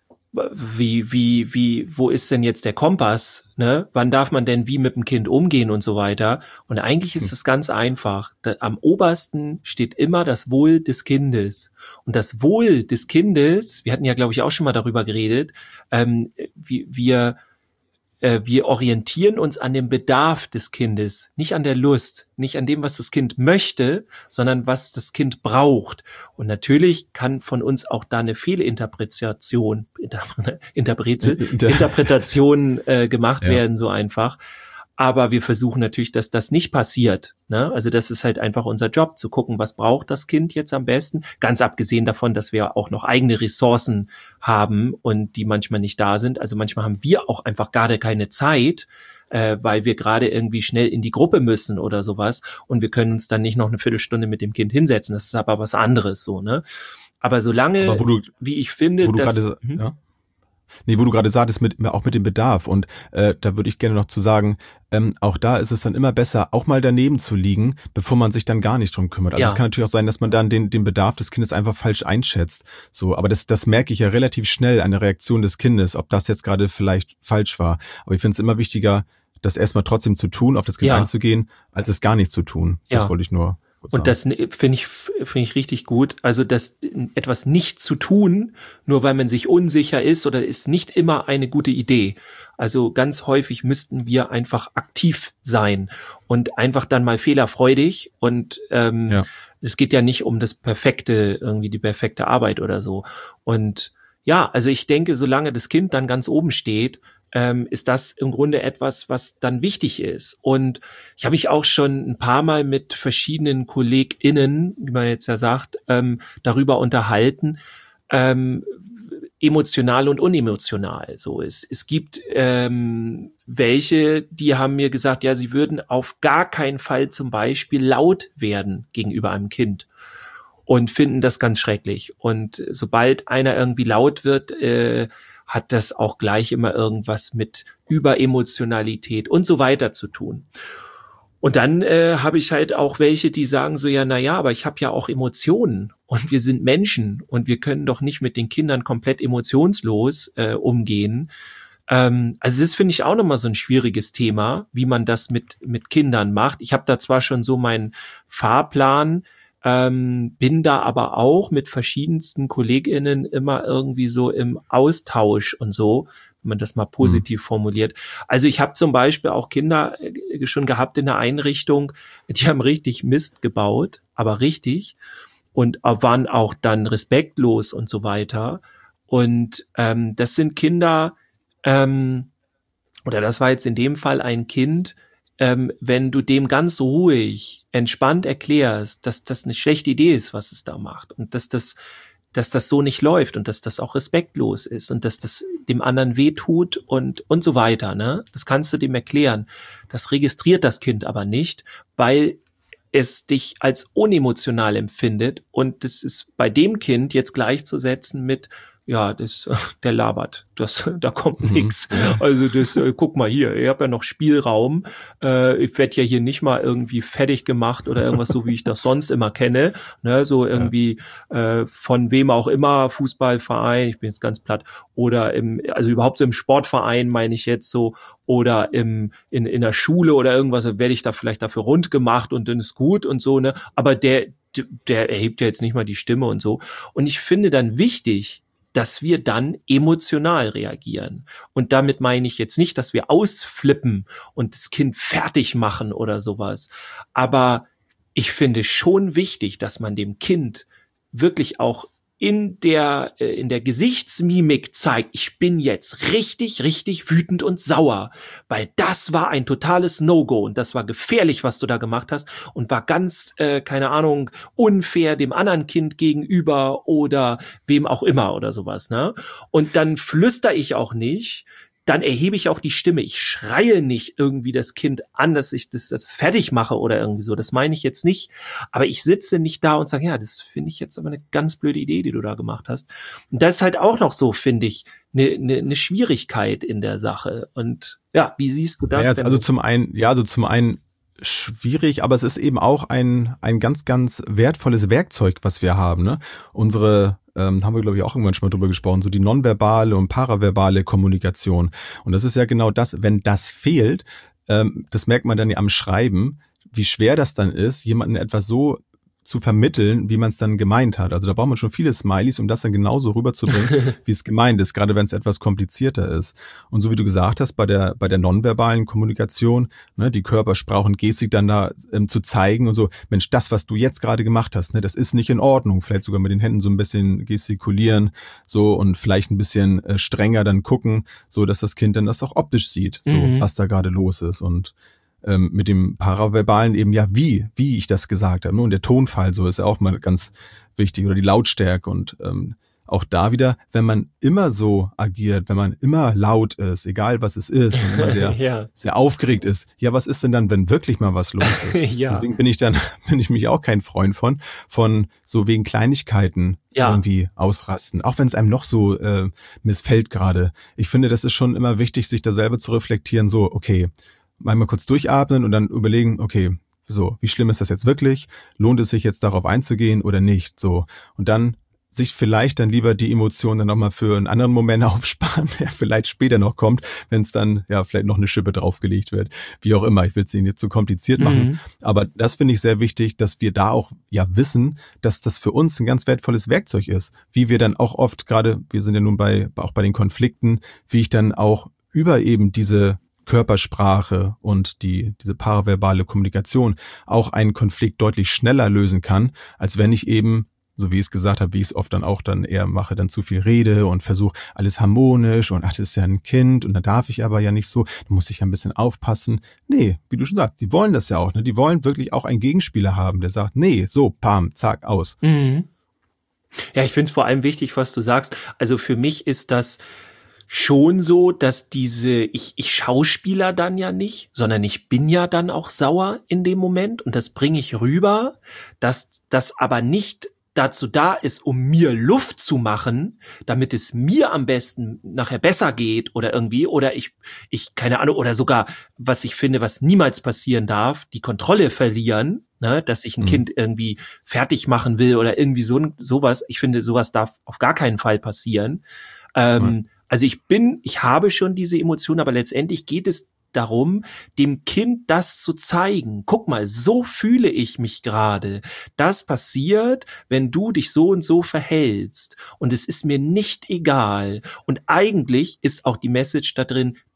wie, wie, wie, wo ist denn jetzt der Kompass? Ne? Wann darf man denn wie mit dem Kind umgehen und so weiter? Und eigentlich ist es ganz einfach. Da, am obersten steht immer das Wohl des Kindes. Und das Wohl des Kindes, wir hatten ja, glaube ich, auch schon mal darüber geredet, ähm, wie, wir äh, wir orientieren uns an dem Bedarf des Kindes, nicht an der Lust, nicht an dem, was das Kind möchte, sondern was das Kind braucht. Und natürlich kann von uns auch da eine Fehlinterpretation, Interpre, Interprete, Inter- Interpretation äh, gemacht Ja. werden, so einfach. Aber wir versuchen natürlich, dass das nicht passiert. Ne? Also das ist halt einfach unser Job, zu gucken, was braucht das Kind jetzt am besten. Ganz abgesehen davon, dass wir auch noch eigene Ressourcen haben und die manchmal nicht da sind. Also manchmal haben wir auch einfach gerade keine Zeit, äh, weil wir gerade irgendwie schnell in die Gruppe müssen oder sowas. Und wir können uns dann nicht noch eine Viertelstunde mit dem Kind hinsetzen. Das ist aber was anderes so. Ne? Aber solange, Aber wo du, wie ich finde, wo du dass... gerade, Hm? ja? Nee, wo du gerade sagtest, mit, auch mit dem Bedarf. Und äh, da würde ich gerne noch zu sagen, ähm, auch da ist es dann immer besser, auch mal daneben zu liegen, bevor man sich dann gar nicht drum kümmert. Also Ja. es kann natürlich auch sein, dass man dann den, den Bedarf des Kindes einfach falsch einschätzt. So, aber das, das merke ich ja relativ schnell an der Reaktion des Kindes, ob das jetzt gerade vielleicht falsch war. Aber ich finde es immer wichtiger, das erstmal trotzdem zu tun, auf das Kind Ja. einzugehen, als es gar nicht zu tun. Das Ja. wollte ich nur kurz Und das finde ich, finde ich richtig gut. Also das etwas nicht zu tun, nur weil man sich unsicher ist, oder ist nicht immer eine gute Idee. Also ganz häufig müssten wir einfach aktiv sein und einfach dann mal fehlerfreudig. Und ähm, Ja. es geht ja nicht um das perfekte, irgendwie die perfekte Arbeit oder so. Und ja, also ich denke, solange das Kind dann ganz oben steht, ähm, ist das im Grunde etwas, was dann wichtig ist. Und ich habe mich auch schon ein paar Mal mit verschiedenen KollegInnen, wie man jetzt ja sagt, ähm, darüber unterhalten, ähm, emotional und unemotional. So, es, es gibt ähm, welche, die haben mir gesagt, ja, sie würden auf gar keinen Fall zum Beispiel laut werden gegenüber einem Kind und finden das ganz schrecklich. Und sobald einer irgendwie laut wird, äh, hat das auch gleich immer irgendwas mit Überemotionalität und so weiter zu tun. Und dann äh, habe ich halt auch welche, die sagen so, ja, na ja, aber ich habe ja auch Emotionen und wir sind Menschen und wir können doch nicht mit den Kindern komplett emotionslos äh, umgehen. Ähm, also das finde ich auch nochmal so ein schwieriges Thema, wie man das mit mit Kindern macht. Ich habe da zwar schon so meinen Fahrplan, Ähm, bin da aber auch mit verschiedensten KollegInnen immer irgendwie so im Austausch und so, wenn man das mal positiv mhm. formuliert. Also ich habe zum Beispiel auch Kinder äh, schon gehabt in der Einrichtung, die haben richtig Mist gebaut, aber richtig, und waren auch dann respektlos und so weiter. Und ähm, das sind Kinder, ähm, oder das war jetzt in dem Fall ein Kind, ähm, wenn du dem ganz ruhig, entspannt erklärst, dass das eine schlechte Idee ist, was es da macht und dass das, dass das so nicht läuft und dass das auch respektlos ist und dass das dem anderen wehtut und, und so weiter, ne? Das kannst du dem erklären. Das registriert das Kind aber nicht, weil es dich als unemotional empfindet und das ist bei dem Kind jetzt gleichzusetzen mit, ja, das, der labert, das, da kommt Mhm. nix. Also das, äh, guck mal hier, ich habe ja noch Spielraum, äh, ich werde ja hier nicht mal irgendwie fertig gemacht oder irgendwas so, wie ich das sonst immer kenne, ne, so irgendwie äh, von wem auch immer, Fußballverein, ich bin jetzt ganz platt, oder im, also überhaupt so im Sportverein meine ich jetzt so, oder im in in der Schule oder irgendwas, werde ich da vielleicht dafür rund gemacht und dann ist gut und so, ne, aber der der erhebt ja jetzt nicht mal die Stimme und so. Und ich finde dann wichtig, dass wir dann emotional reagieren. Und damit meine ich jetzt nicht, dass wir ausflippen und das Kind fertig machen oder sowas. Aber ich finde schon wichtig, dass man dem Kind wirklich auch in der, äh, in der Gesichtsmimik zeigt, ich bin jetzt richtig, richtig wütend und sauer, weil das war ein totales No-Go und das war gefährlich, was du da gemacht hast und war ganz, äh, keine Ahnung, unfair dem anderen Kind gegenüber oder wem auch immer oder sowas, ne? Und dann flüster ich auch nicht, dann erhebe ich auch die Stimme. Ich schreie nicht irgendwie das Kind an, dass ich das, das fertig mache oder irgendwie so. Das meine ich jetzt nicht. Aber ich sitze nicht da und sage, ja, das finde ich jetzt aber eine ganz blöde Idee, die du da gemacht hast. Und das ist halt auch noch so, finde ich, eine, eine, eine Schwierigkeit in der Sache. Und ja, wie siehst du das? Ja, denn? also zum einen, ja, also zum einen schwierig, aber es ist eben auch ein, ein ganz, ganz wertvolles Werkzeug, was wir haben, ne? Unsere, ähm, haben wir glaube ich auch irgendwann schon mal drüber gesprochen, so die nonverbale und paraverbale Kommunikation. Und das ist ja genau das, wenn das fehlt, ähm, das merkt man dann ja am Schreiben, wie schwer das dann ist, jemanden etwas so zu vermitteln, wie man es dann gemeint hat. Also da braucht man schon viele Smileys, um das dann genauso rüberzubringen, wie es gemeint ist, gerade wenn es etwas komplizierter ist. Und so wie du gesagt hast, bei der bei der nonverbalen Kommunikation, ne, die Körpersprache und Gestik dann da ähm, zu zeigen und so, Mensch, das, was du jetzt gerade gemacht hast, ne, das ist nicht in Ordnung. Vielleicht sogar mit den Händen so ein bisschen gestikulieren, so und vielleicht ein bisschen äh, strenger dann gucken, so dass das Kind dann das auch optisch sieht, so Mhm. was da gerade los ist. Und ähm, mit dem Paraverbalen eben, ja, wie, wie ich das gesagt habe. Und der Tonfall, so ist ja auch mal ganz wichtig, oder die Lautstärke. Und ähm, auch da wieder, wenn man immer so agiert, wenn man immer laut ist, egal was es ist, und immer sehr, Ja. sehr aufgeregt ist, ja, was ist denn dann, wenn wirklich mal was los ist? Ja. Deswegen bin ich dann, bin ich mich auch kein Freund von, von so wegen Kleinigkeiten Ja. irgendwie ausrasten. Auch wenn es einem noch so äh, missfällt gerade. Ich finde, das ist schon immer wichtig, sich da selber zu reflektieren, so, okay, einmal kurz durchatmen und dann überlegen, okay, so, wie schlimm ist das jetzt wirklich? Lohnt es sich jetzt darauf einzugehen oder nicht? So. Und dann sich vielleicht dann lieber die Emotionen dann nochmal für einen anderen Moment aufsparen, der vielleicht später noch kommt, wenn es dann ja vielleicht noch eine Schippe draufgelegt wird. Wie auch immer, ich will es Ihnen jetzt zu kompliziert machen. Mhm. Aber das finde ich sehr wichtig, dass wir da auch ja wissen, dass das für uns ein ganz wertvolles Werkzeug ist. Wie wir dann auch oft, gerade, wir sind ja nun bei auch bei den Konflikten, wie ich dann auch über eben diese Körpersprache und die diese paraverbale Kommunikation auch einen Konflikt deutlich schneller lösen kann, als wenn ich eben, so wie ich es gesagt habe, wie ich es oft dann auch dann eher mache, dann zu viel rede und versuche alles harmonisch und ach, das ist ja ein Kind und da darf ich aber ja nicht so, da muss ich ja ein bisschen aufpassen. Nee, wie du schon sagst, die wollen das ja auch, ne? Die wollen wirklich auch einen Gegenspieler haben, der sagt, nee, so, pam, zack, aus. Mhm. Ja, ich finde es vor allem wichtig, was du sagst. Also für mich ist das schon so, dass diese, ich, ich schauspieler dann ja nicht, sondern ich bin ja dann auch sauer in dem Moment und das bringe ich rüber, dass das aber nicht dazu da ist, um mir Luft zu machen, damit es mir am besten nachher besser geht oder irgendwie, oder ich, ich, keine Ahnung, oder sogar, was ich finde, was niemals passieren darf, die Kontrolle verlieren, ne, dass ich ein Mhm. Kind irgendwie fertig machen will oder irgendwie so, sowas. Ich finde, sowas darf auf gar keinen Fall passieren. Ähm, Mhm. Also ich bin, ich habe schon diese Emotionen, aber letztendlich geht es darum, dem Kind das zu zeigen. Guck mal, so fühle ich mich gerade. Das passiert, wenn du dich so und so verhältst. Und es ist mir nicht egal. Und eigentlich ist auch die Message da drin,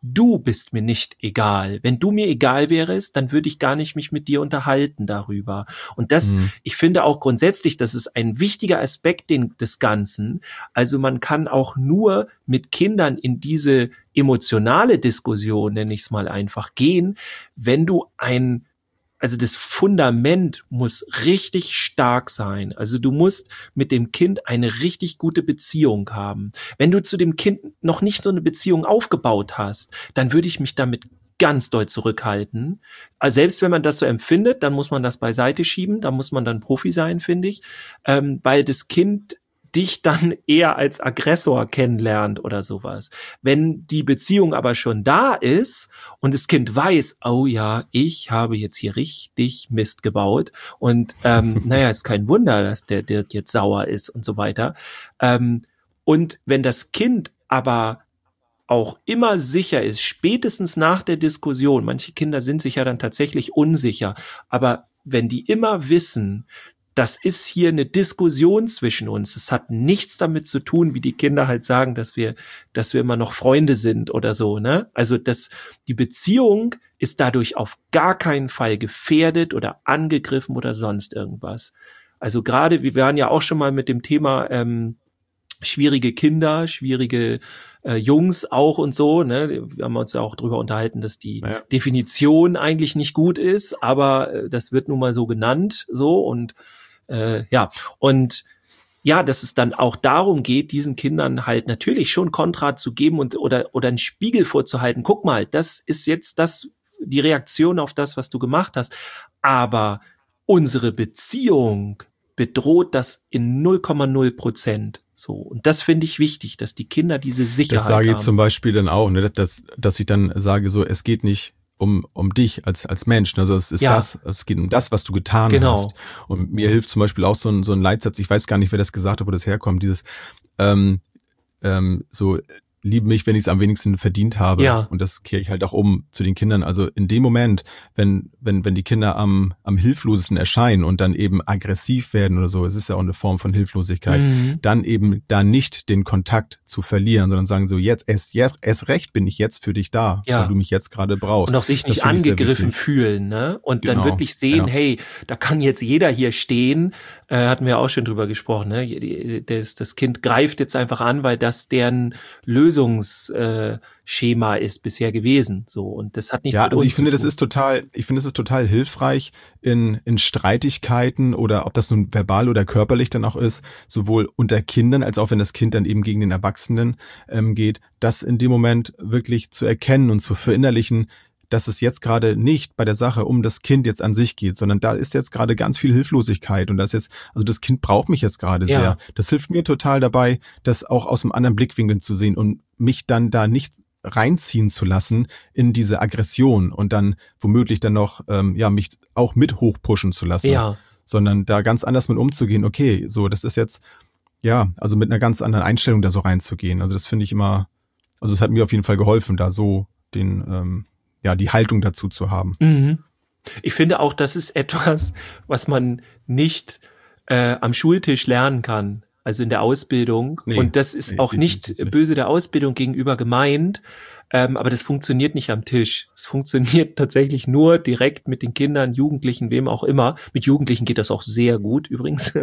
du bist mir nicht egal. Wenn du mir egal wärst, dann würde ich gar nicht mich mit dir unterhalten darüber. Und das, mhm. ich finde auch grundsätzlich, das ist ein wichtiger Aspekt des Ganzen. Also man kann auch nur mit Kindern in diese emotionale Diskussion, nenne ich es mal einfach, gehen, wenn du ein Also das Fundament muss richtig stark sein. Also du musst mit dem Kind eine richtig gute Beziehung haben. Wenn du zu dem Kind noch nicht so eine Beziehung aufgebaut hast, dann würde ich mich damit ganz doll zurückhalten. Also selbst wenn man das so empfindet, dann muss man das beiseite schieben. Da muss man dann Profi sein, finde ich. Ähm, weil das Kind dich dann eher als Aggressor kennenlernt oder sowas. Wenn die Beziehung aber schon da ist und das Kind weiß, oh ja, ich habe jetzt hier richtig Mist gebaut und ähm, naja, ist kein Wunder, dass der Dirk jetzt sauer ist und so weiter. Ähm, und wenn das Kind aber auch immer sicher ist, spätestens nach der Diskussion, manche Kinder sind sich ja dann tatsächlich unsicher, aber wenn die immer wissen, das ist hier eine Diskussion zwischen uns. Es hat nichts damit zu tun, wie die Kinder halt sagen, dass wir, dass wir immer noch Freunde sind oder so, ne? Also das, die Beziehung ist dadurch auf gar keinen Fall gefährdet oder angegriffen oder sonst irgendwas. Also gerade, wir waren ja auch schon mal mit dem Thema ähm, schwierige Kinder, schwierige äh, Jungs auch und so, ne? Wir haben uns ja auch drüber unterhalten, dass die ja. Definition eigentlich nicht gut ist, aber äh, das wird nun mal so genannt, so und Äh, ja, und ja, dass es dann auch darum geht, diesen Kindern halt natürlich schon Kontra zu geben und oder oder einen Spiegel vorzuhalten. Guck mal, das ist jetzt das die Reaktion auf das, was du gemacht hast. Aber unsere Beziehung bedroht das in null Komma null Prozent. So, und das finde ich wichtig, dass die Kinder diese Sicherheit haben. Das sage ich haben. zum Beispiel dann auch, ne, dass, dass ich dann sage, so, es geht nicht um um dich als als Mensch, also es ist ja. das, es geht um das, was du getan genau. hast. Und mir hilft zum Beispiel auch so ein so ein Leitsatz, ich weiß gar nicht, wer das gesagt hat, wo das herkommt, dieses ähm, ähm, so lieb mich, wenn ich es am wenigsten verdient habe. Ja. Und das kehre ich halt auch um zu den Kindern. Also in dem Moment, wenn wenn wenn die Kinder am am hilflosesten erscheinen und dann eben aggressiv werden oder so, es ist ja auch eine Form von Hilflosigkeit, mhm. dann eben da nicht den Kontakt zu verlieren, sondern sagen so, jetzt erst, jetzt, erst recht bin ich jetzt für dich da, ja. weil du mich jetzt gerade brauchst. Und auch sich nicht angegriffen fühlen, ne? Und genau. dann wirklich sehen, ja. hey, da kann jetzt jeder hier stehen, äh, hatten wir auch schon drüber gesprochen, ne? Das, das Kind greift jetzt einfach an, weil das deren Lösungsschema äh, ist bisher gewesen, so. Und das hat nichts ja, mit also uns ich finde, zu tun. das ist total, ich finde, es ist total hilfreich in, in Streitigkeiten oder ob das nun verbal oder körperlich dann auch ist, sowohl unter Kindern als auch wenn das Kind dann eben gegen den Erwachsenen ähm, geht, das in dem Moment wirklich zu erkennen und zu verinnerlichen, dass es jetzt gerade nicht bei der Sache um das Kind jetzt an sich geht, sondern da ist jetzt gerade ganz viel Hilflosigkeit und das jetzt, also das Kind braucht mich jetzt gerade Ja. sehr. Das hilft mir total dabei, das auch aus einem anderen Blickwinkel zu sehen und mich dann da nicht reinziehen zu lassen in diese Aggression und dann womöglich dann noch ähm, ja mich auch mit hochpushen zu lassen, Ja. sondern da ganz anders mit umzugehen. Okay, so das ist jetzt ja, also mit einer ganz anderen Einstellung da so reinzugehen. Also das finde ich immer, also es hat mir auf jeden Fall geholfen, da so den ähm, ja die Haltung dazu zu haben. Mhm. Ich finde auch, das ist etwas, was man nicht äh, am Schultisch lernen kann, also in der Ausbildung. Nee, und das ist nee, auch nicht, nicht böse der Ausbildung gegenüber gemeint, ähm, aber das funktioniert nicht am Tisch. Es funktioniert tatsächlich nur direkt mit den Kindern, Jugendlichen, wem auch immer. Mit Jugendlichen geht das auch sehr gut übrigens.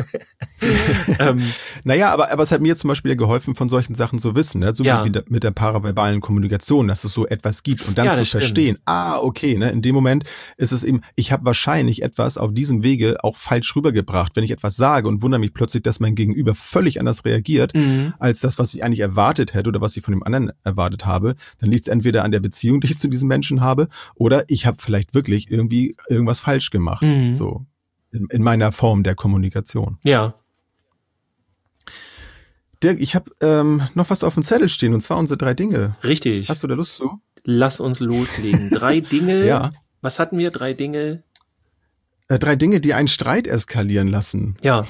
ähm, naja, aber, aber es hat mir zum Beispiel geholfen, von solchen Sachen zu wissen, ne? So ja. wie mit der paraverbalen Kommunikation, dass es so etwas gibt und dann ja, zu stimmt. verstehen, ah, okay, ne? In dem Moment ist es eben, ich habe wahrscheinlich etwas auf diesem Wege auch falsch rübergebracht, wenn ich etwas sage und wundere mich plötzlich, dass mein Gegenüber völlig anders reagiert, mhm. als das, was ich eigentlich erwartet hätte oder was ich von dem anderen erwartet habe, dann liegt es entweder an der Beziehung, die ich zu diesem Menschen habe, oder ich habe vielleicht wirklich irgendwie irgendwas falsch gemacht, mhm. so in, in meiner Form der Kommunikation. Ja. Dirk, ich habe ähm, noch was auf dem Zettel stehen, und zwar unsere drei Dinge. Richtig. Hast du da Lust zu? Lass uns loslegen. Drei Dinge. Ja. Was hatten wir? Drei Dinge. Äh, drei Dinge, die einen Streit eskalieren lassen. Ja.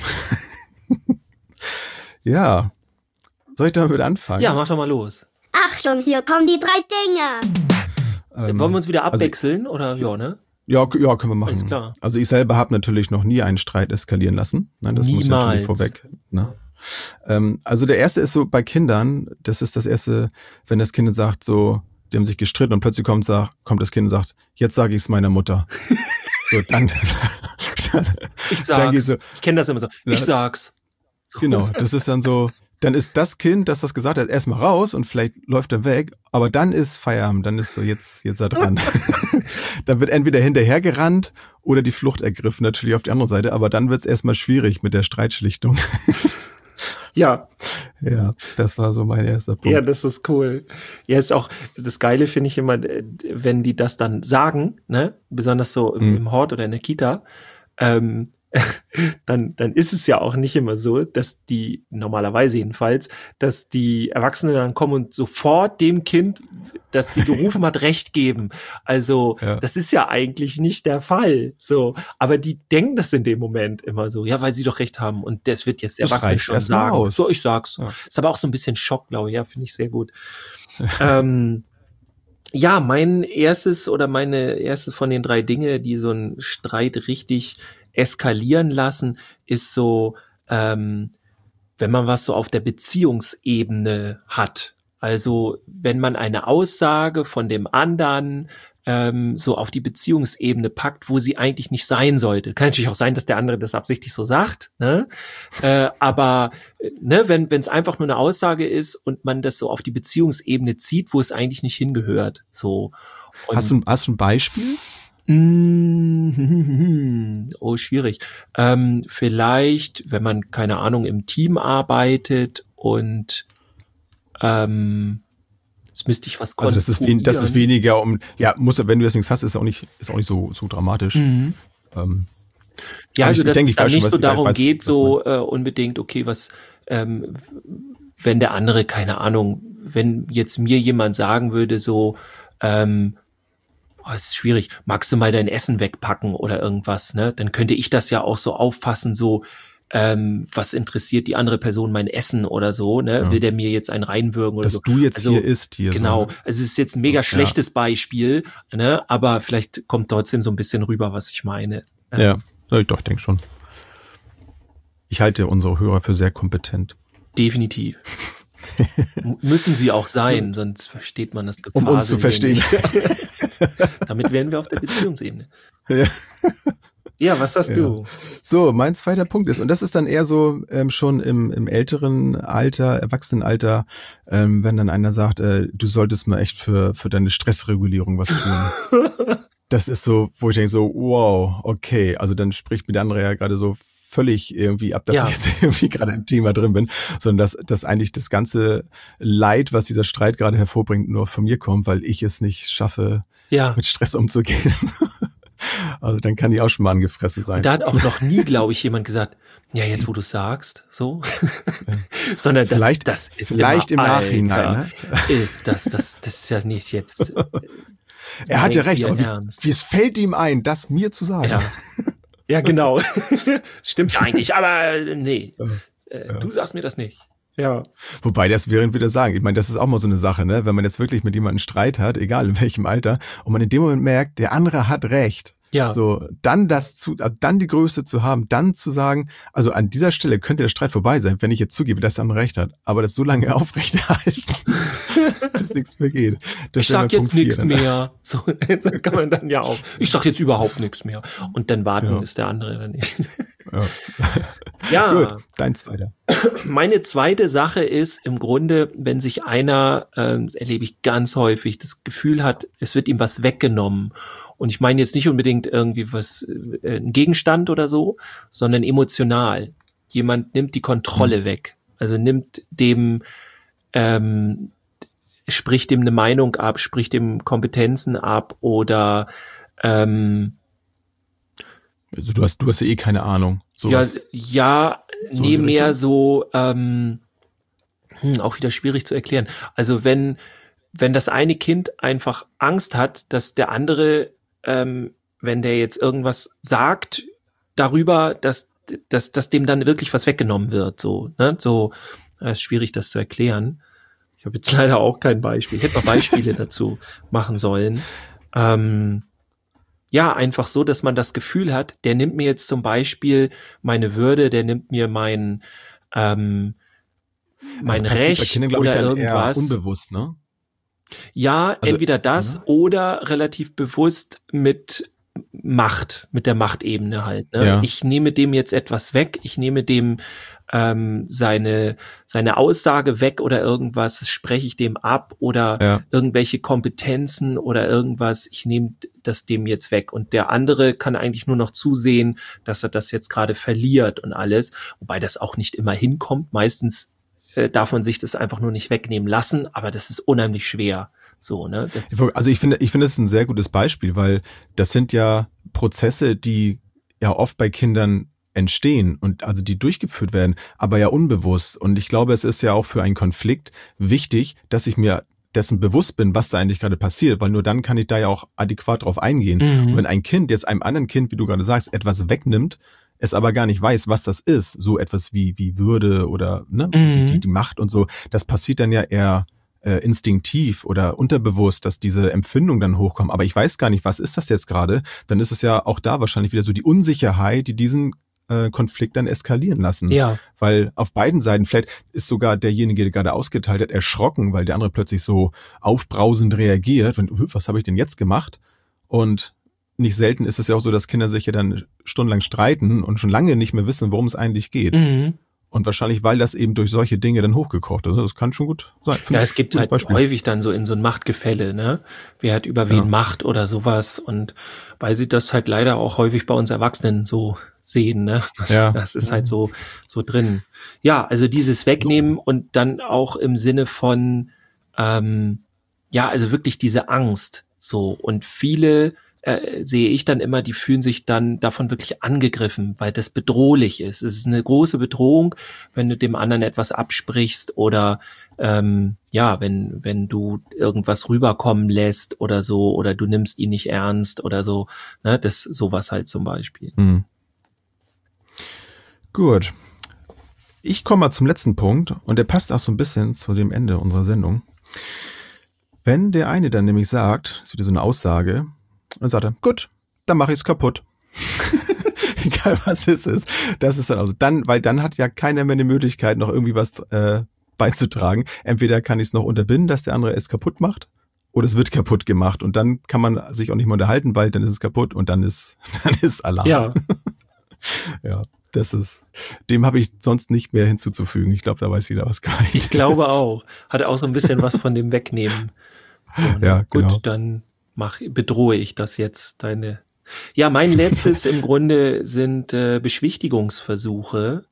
Ja. Soll ich damit anfangen? Ja, mach doch mal los. Achtung, hier kommen die drei Dinge. Ähm, Wollen wir uns wieder abwechseln? Also, oder ja, ne? Ja, ja, können wir machen. Alles klar. Also ich selber habe natürlich noch nie einen Streit eskalieren lassen. Nein, das Niemals. muss ja natürlich vorweg. Ne? Ähm, also der erste ist so bei Kindern, das ist das erste, wenn das Kind sagt so, die haben sich gestritten und plötzlich kommt, sag, kommt das Kind und sagt, jetzt sage ich es meiner Mutter. So, dann, dann ich dann sag's. so, ich kenne das immer so. Ja. Ich sag's. So. Genau, das ist dann so, dann ist das Kind, das das gesagt hat, erstmal raus und vielleicht läuft er weg, aber dann ist Feierabend, dann ist so, jetzt, jetzt er dran. Dann wird entweder hinterhergerannt oder die Flucht ergriffen, natürlich auf die andere Seite, aber dann wird es erstmal schwierig mit der Streitschlichtung. Ja. Ja, das war so mein erster Punkt. Ja, das ist cool. Ja, ist auch, das Geile finde ich immer, wenn die das dann sagen, ne, besonders so im, Mhm. im Hort oder in der Kita, ähm, dann, dann ist es ja auch nicht immer so, dass die, normalerweise jedenfalls, dass die Erwachsenen dann kommen und sofort dem Kind, das die gerufen hat, Recht geben. Also, Ja. das ist ja eigentlich nicht der Fall. So, aber die denken das in dem Moment immer so, ja, weil sie doch Recht haben und das wird jetzt der Das Erwachsene reicht schon erst mal sagen. aus. So, ich sag's. Ja. Ist aber auch so ein bisschen Schock, glaube ich. Ja, finde ich sehr gut. ähm, ja, mein erstes oder meine erste von den drei Dinge, die so einen Streit richtig eskalieren lassen, ist so, ähm, wenn man was so auf der Beziehungsebene hat. Also wenn man eine Aussage von dem anderen ähm, so auf die Beziehungsebene packt, wo sie eigentlich nicht sein sollte. Kann natürlich auch sein, dass der andere das absichtlich so sagt, ne? Äh, aber äh, ne, wenn wenn es einfach nur eine Aussage ist und man das so auf die Beziehungsebene zieht, wo es eigentlich nicht hingehört. So. Und Hast du, hast du ein Beispiel? Mm, Oh, schwierig. Ähm, vielleicht, wenn man, keine Ahnung, im Team arbeitet und ähm, jetzt müsste ich was Also das ist, wen, das ist konstruieren. weniger um, ja, muss, wenn du das nichts hast, ist auch nicht, ist auch nicht so, so dramatisch. Mhm. Ähm, Ja, aber also ich dass denke, es ich dann weiß schon, nicht was- so ich darum weiß, geht, was so du äh, unbedingt, okay, was, ähm, wenn der andere, keine Ahnung, wenn jetzt mir jemand sagen würde, so, ähm, oh, ist schwierig, magst du mal dein Essen wegpacken oder irgendwas, ne? Dann könnte ich das ja auch so auffassen, so, ähm, was interessiert die andere Person mein Essen oder so, ne? Ja. Will der mir jetzt einen reinwürgen oder dass so? du jetzt Also, hier isst, hier. Genau, So, ne? also es ist jetzt ein mega Ja. schlechtes Beispiel, ne? Aber vielleicht kommt trotzdem so ein bisschen rüber, was ich meine. Ja, ja ich doch, denke schon. Ich halte unsere Hörer für sehr kompetent. Definitiv. M- Müssen sie auch sein, sonst versteht man das Um uns zu Gefasel hier verstehen. nicht. Damit wären wir auf der Beziehungsebene. Ja. Ja, was hast Ja. du? So, mein zweiter Punkt ist, und das ist dann eher so ähm, schon im, im älteren Alter, Erwachsenenalter, ähm, wenn dann einer sagt, äh, du solltest mal echt für, für deine Stressregulierung was tun. Das ist so, wo ich denke so, wow, okay, also dann spricht mir der andere ja gerade so völlig irgendwie ab, dass Ja. ich jetzt irgendwie gerade im Thema drin bin, sondern dass, dass eigentlich das ganze Leid, was dieser Streit gerade hervorbringt, nur von mir kommt, weil ich es nicht schaffe, Ja. mit Stress umzugehen. Also dann kann ich auch schon mal angefressen sein. Und da hat auch noch nie, glaube ich, jemand gesagt, ja, jetzt wo du sagst, so. Sondern das, Vielleicht- das ist vielleicht immer, im Nachhinein, Alter, ne? Ist das, das, das ist ja nicht jetzt. äh, Er hatte meint recht, ihr aber wie, ernst. wie es fällt ihm ein, das mir zu sagen. Ja. Ja, genau. Stimmt ja eigentlich, aber äh, nee. Äh, Ja. Du sagst mir das nicht. Ja. Wobei, das während wieder sagen, ich meine, das ist auch mal so eine Sache, ne? Wenn man jetzt wirklich mit jemandem Streit hat, egal in welchem Alter, und man in dem Moment merkt, der andere hat recht. Ja. So, dann das zu, dann die Größe zu haben, dann zu sagen, also an dieser Stelle könnte der Streit vorbei sein, wenn ich jetzt zugebe, dass der andere recht hat, aber das so lange aufrechterhalten, bis nichts mehr geht. Das Ich wäre sag mein jetzt Punkt vier, nichts ne? mehr. So so kann man dann ja auch. Ich sag jetzt überhaupt nichts mehr. Und dann warten, Ja. bis der andere dann nicht. Ja. Ja, Gut, dein zweiter. meine zweite Sache ist im Grunde, wenn sich einer, ähm, erlebe ich ganz häufig, das Gefühl hat, es wird ihm was weggenommen. Und ich meine jetzt nicht unbedingt irgendwie was, äh, ein Gegenstand oder so, sondern emotional. Jemand nimmt die Kontrolle weg. Also nimmt dem, ähm, spricht dem eine Meinung ab, spricht dem Kompetenzen ab oder ähm, Also du hast, du hast ja eh keine Ahnung. ja, Sowas. ja, So nee, in die mehr Richtung? so, ähm, hm, auch wieder schwierig zu erklären. Also wenn, wenn das eine Kind einfach Angst hat, dass der andere, ähm, wenn der jetzt irgendwas sagt darüber, dass, dass, dass dem dann wirklich was weggenommen wird, so, ne, so, das ist schwierig, das zu erklären. Ich habe jetzt leider auch kein Beispiel. Ich hätte mal Beispiele dazu machen sollen. Ähm, ja, einfach so, dass man das Gefühl hat, der nimmt mir jetzt zum Beispiel meine Würde, der nimmt mir mein, ähm, mein Das passiert bei Recht Kindern, glaub ich, oder dann eher irgendwas. unbewusst, ne? Ja, Also, entweder das ja. oder relativ bewusst mit Macht, mit der Machtebene halt. Ne? Ja. Ich nehme dem jetzt etwas weg, ich nehme dem ähm, seine, seine Aussage weg oder irgendwas, das spreche ich dem ab oder Ja. irgendwelche Kompetenzen oder irgendwas, ich nehme das dem jetzt weg. Und der andere kann eigentlich nur noch zusehen, dass er das jetzt gerade verliert und alles, wobei das auch nicht immer hinkommt. Meistens äh, darf man sich das einfach nur nicht wegnehmen lassen, aber das ist unheimlich schwer. So, ne? Das Also ich finde, ich finde, das ist ein sehr gutes Beispiel, weil das sind ja Prozesse, die ja oft bei Kindern entstehen und also die durchgeführt werden, aber ja unbewusst. Und ich glaube, es ist ja auch für einen Konflikt wichtig, dass ich mir dessen bewusst bin, was da eigentlich gerade passiert, weil nur dann kann ich da ja auch adäquat drauf eingehen. Mhm. Und wenn ein Kind jetzt einem anderen Kind, wie du gerade sagst, etwas wegnimmt, es aber gar nicht weiß, was das ist, so etwas wie, wie Würde oder ne, Mhm. die, die, die Macht und so, das passiert dann ja eher äh, instinktiv oder unterbewusst, dass diese Empfindungen dann hochkommen. Aber ich weiß gar nicht, was ist das jetzt gerade? Dann ist es ja auch da wahrscheinlich wieder so die Unsicherheit, die diesen äh, Konflikt dann eskalieren lassen. Ja. Weil auf beiden Seiten, vielleicht ist sogar derjenige, der gerade ausgeteilt hat, erschrocken, weil der andere plötzlich so aufbrausend reagiert. Und, was habe ich denn jetzt gemacht? Und nicht selten ist es ja auch so, dass Kinder sich ja dann stundenlang streiten und schon lange nicht mehr wissen, worum es eigentlich geht. Mhm. Und wahrscheinlich, weil das eben durch solche Dinge dann hochgekocht ist. Das kann schon gut sein. Finde Ja, ich es gibt ein halt gutes Beispiel. häufig dann so in so ein Machtgefälle, ne? Wer hat über wen Ja. Macht oder sowas und weil sie das halt leider auch häufig bei uns Erwachsenen so sehen, ne? Das, Ja. das ist halt so, so drin. Ja, also dieses Wegnehmen und dann auch im Sinne von, ähm, ja, also wirklich diese Angst, so. Und viele äh, sehe ich dann immer, die fühlen sich dann davon wirklich angegriffen, weil das bedrohlich ist. Es ist eine große Bedrohung, wenn du dem anderen etwas absprichst oder ähm, ja, wenn wenn du irgendwas rüberkommen lässt oder so oder du nimmst ihn nicht ernst oder so, ne, das sowas halt zum Beispiel. Hm. Gut. Ich komme mal zum letzten Punkt und der passt auch so ein bisschen zu dem Ende unserer Sendung. Wenn der eine dann nämlich sagt, das ist wieder so eine Aussage, dann sagt er, gut, dann mache ich es kaputt. Egal was es ist. Das ist dann also dann, weil dann hat ja keiner mehr eine Möglichkeit, noch irgendwie was äh, beizutragen. Entweder kann ich es noch unterbinden, dass der andere es kaputt macht, oder es wird kaputt gemacht und dann kann man sich auch nicht mehr unterhalten, weil dann ist es kaputt und dann ist dann ist Alarm. Ja, Ja, das ist, dem habe ich sonst nicht mehr hinzuzufügen. Ich glaube, da weiß jeder, was gemeint ist. ich glaube auch. Hat auch so ein bisschen was von dem Wegnehmen. So, ne? Ja, Gut, genau. dann mach, bedrohe ich das jetzt, deine. Ja, mein letztes im Grunde sind äh, Beschwichtigungsversuche.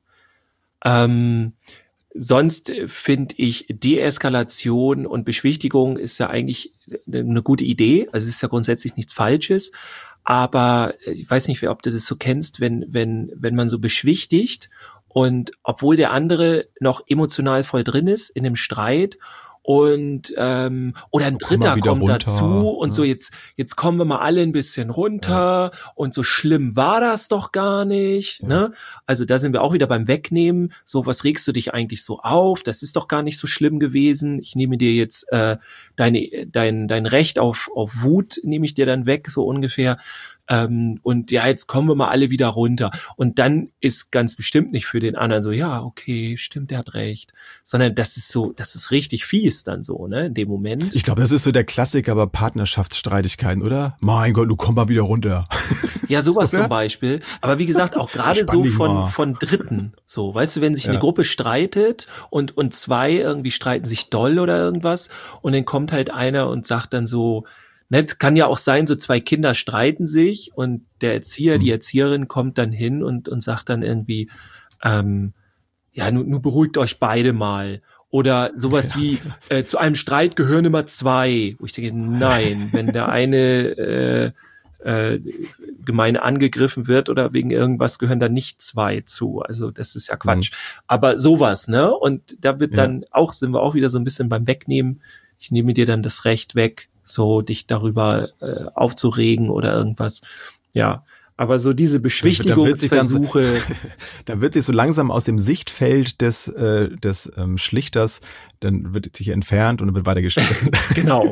Ähm, sonst finde ich Deeskalation und Beschwichtigung ist ja eigentlich eine gute Idee. Also es ist ja grundsätzlich nichts Falsches. Aber ich weiß nicht, ob du das so kennst, wenn, wenn, wenn man so beschwichtigt und obwohl der andere noch emotional voll drin ist in dem Streit und ähm, oder ein Komm mal Dritter wieder kommt runter, dazu und ne? so jetzt jetzt kommen wir mal alle ein bisschen runter und so schlimm war das doch gar nicht, Ja. ne? Also da sind wir auch wieder beim Wegnehmen. So, was regst du dich eigentlich so auf? Das ist doch gar nicht so schlimm gewesen. Ich nehme dir jetzt äh, deine dein dein Recht auf auf Wut nehme ich dir dann weg, so ungefähr. Ähm, und ja, jetzt kommen wir mal alle wieder runter. Und dann ist ganz bestimmt nicht für den anderen so, ja, okay, stimmt, der hat recht. Sondern das ist so, das ist richtig fies dann so, ne, in dem Moment. Ich glaube, das ist so der Klassiker bei Partnerschaftsstreitigkeiten, oder? Mein Gott, du komm mal wieder runter. Ja, sowas Oder? zum Beispiel. Aber wie gesagt, auch gerade Spann so dich von, mal. von Dritten. So, weißt du, wenn sich Ja. eine Gruppe streitet und, und zwei irgendwie streiten sich doll oder irgendwas und dann kommt halt einer und sagt dann so, ne, es kann ja auch sein, so zwei Kinder streiten sich und der Erzieher, Mhm. die Erzieherin kommt dann hin und, und sagt dann irgendwie, ähm, ja, nun, nun beruhigt euch beide mal. Oder sowas wie, äh, zu einem Streit gehören immer zwei. Wo ich denke, nein, wenn der eine äh, äh, gemein angegriffen wird oder wegen irgendwas gehören da nicht zwei zu. Also das ist ja Quatsch. Aber sowas, ne? Und da wird Ja. dann auch, sind wir auch wieder so ein bisschen beim Wegnehmen. Ich nehme dir dann das Recht weg, so dich darüber äh, aufzuregen oder irgendwas. Ja, aber so diese Beschwichtigungsversuche. Da wird sich so langsam aus dem Sichtfeld des, äh, des ähm, Schlichters, dann wird sich entfernt und dann wird weiter gestritten. Genau.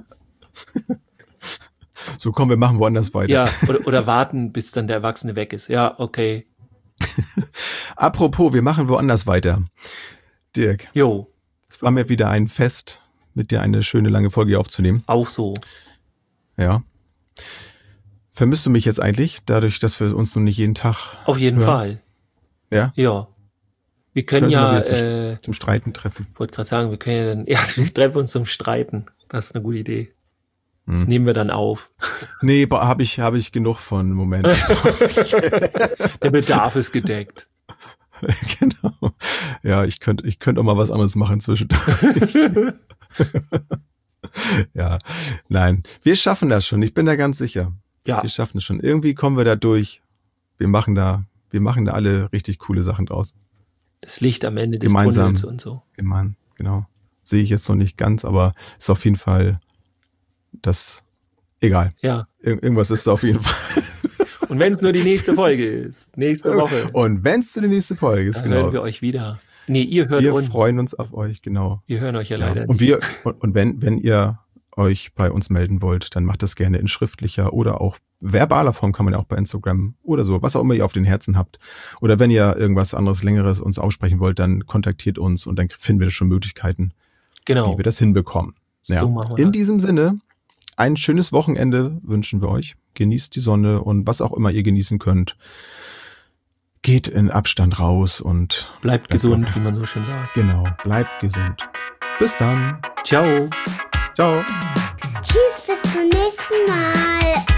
So, komm, wir machen woanders weiter. Ja, oder, oder warten, bis dann der Erwachsene weg ist. Ja, okay. Apropos, wir machen woanders weiter. Dirk, Jo. es war mir wieder ein Fest, mit dir eine schöne lange Folge aufzunehmen. Auch so. Ja. Vermisst du mich jetzt eigentlich, dadurch, dass wir uns nun nicht jeden Tag Auf jeden hören? Fall. Ja? Ja. Wir können Können wir ja, uns mal wieder äh, zum, zum Streiten treffen. ich wollte gerade sagen, wir können ja dann, ja, wir treffen uns zum Streiten. Das ist eine gute Idee. Das Hm. nehmen wir dann auf. Nee, habe ich, hab ich genug von im Moment. Der Bedarf ist gedeckt. Genau. Ja, ich könnte ich könnte auch mal was anderes machen zwischendurch. Ja, nein. Wir schaffen das schon. Ich bin da ganz sicher. Ja, Wir schaffen es schon. Irgendwie kommen wir da durch. Wir machen da, wir machen da alle richtig coole Sachen draus. das Licht am Ende des Gemeinsam. Tunnels und so. Gemein, genau. Sehe ich jetzt noch nicht ganz, aber ist auf jeden Fall das, egal. Ja. Ir- irgendwas ist da auf jeden Fall. Und wenn es nur die nächste Folge ist, nächste Woche, Und wenn es zu der nächsten Folge ist, dann genau. hören wir euch wieder. Nee, ihr hört Wir uns. freuen uns auf euch, genau. Wir hören euch ja Ja. leider Und nicht. wir, und, und wenn, wenn ihr euch bei uns melden wollt, dann macht das gerne in schriftlicher oder auch verbaler Form, kann man ja auch bei Instagram oder so, was auch immer ihr auf den Herzen habt. Oder wenn ihr irgendwas anderes, Längeres uns aussprechen wollt, dann kontaktiert uns und dann finden wir schon Möglichkeiten, Genau. wie wir das hinbekommen. Ja. So machen wir In das. diesem Sinne, ein schönes Wochenende wünschen wir euch. Genießt die Sonne und was auch immer ihr genießen könnt. Geht in Abstand raus und Bleibt gesund, wie man so schön sagt. genau, bleibt gesund. Bis dann. Ciao. Ciao. Tschüss, bis zum nächsten Mal.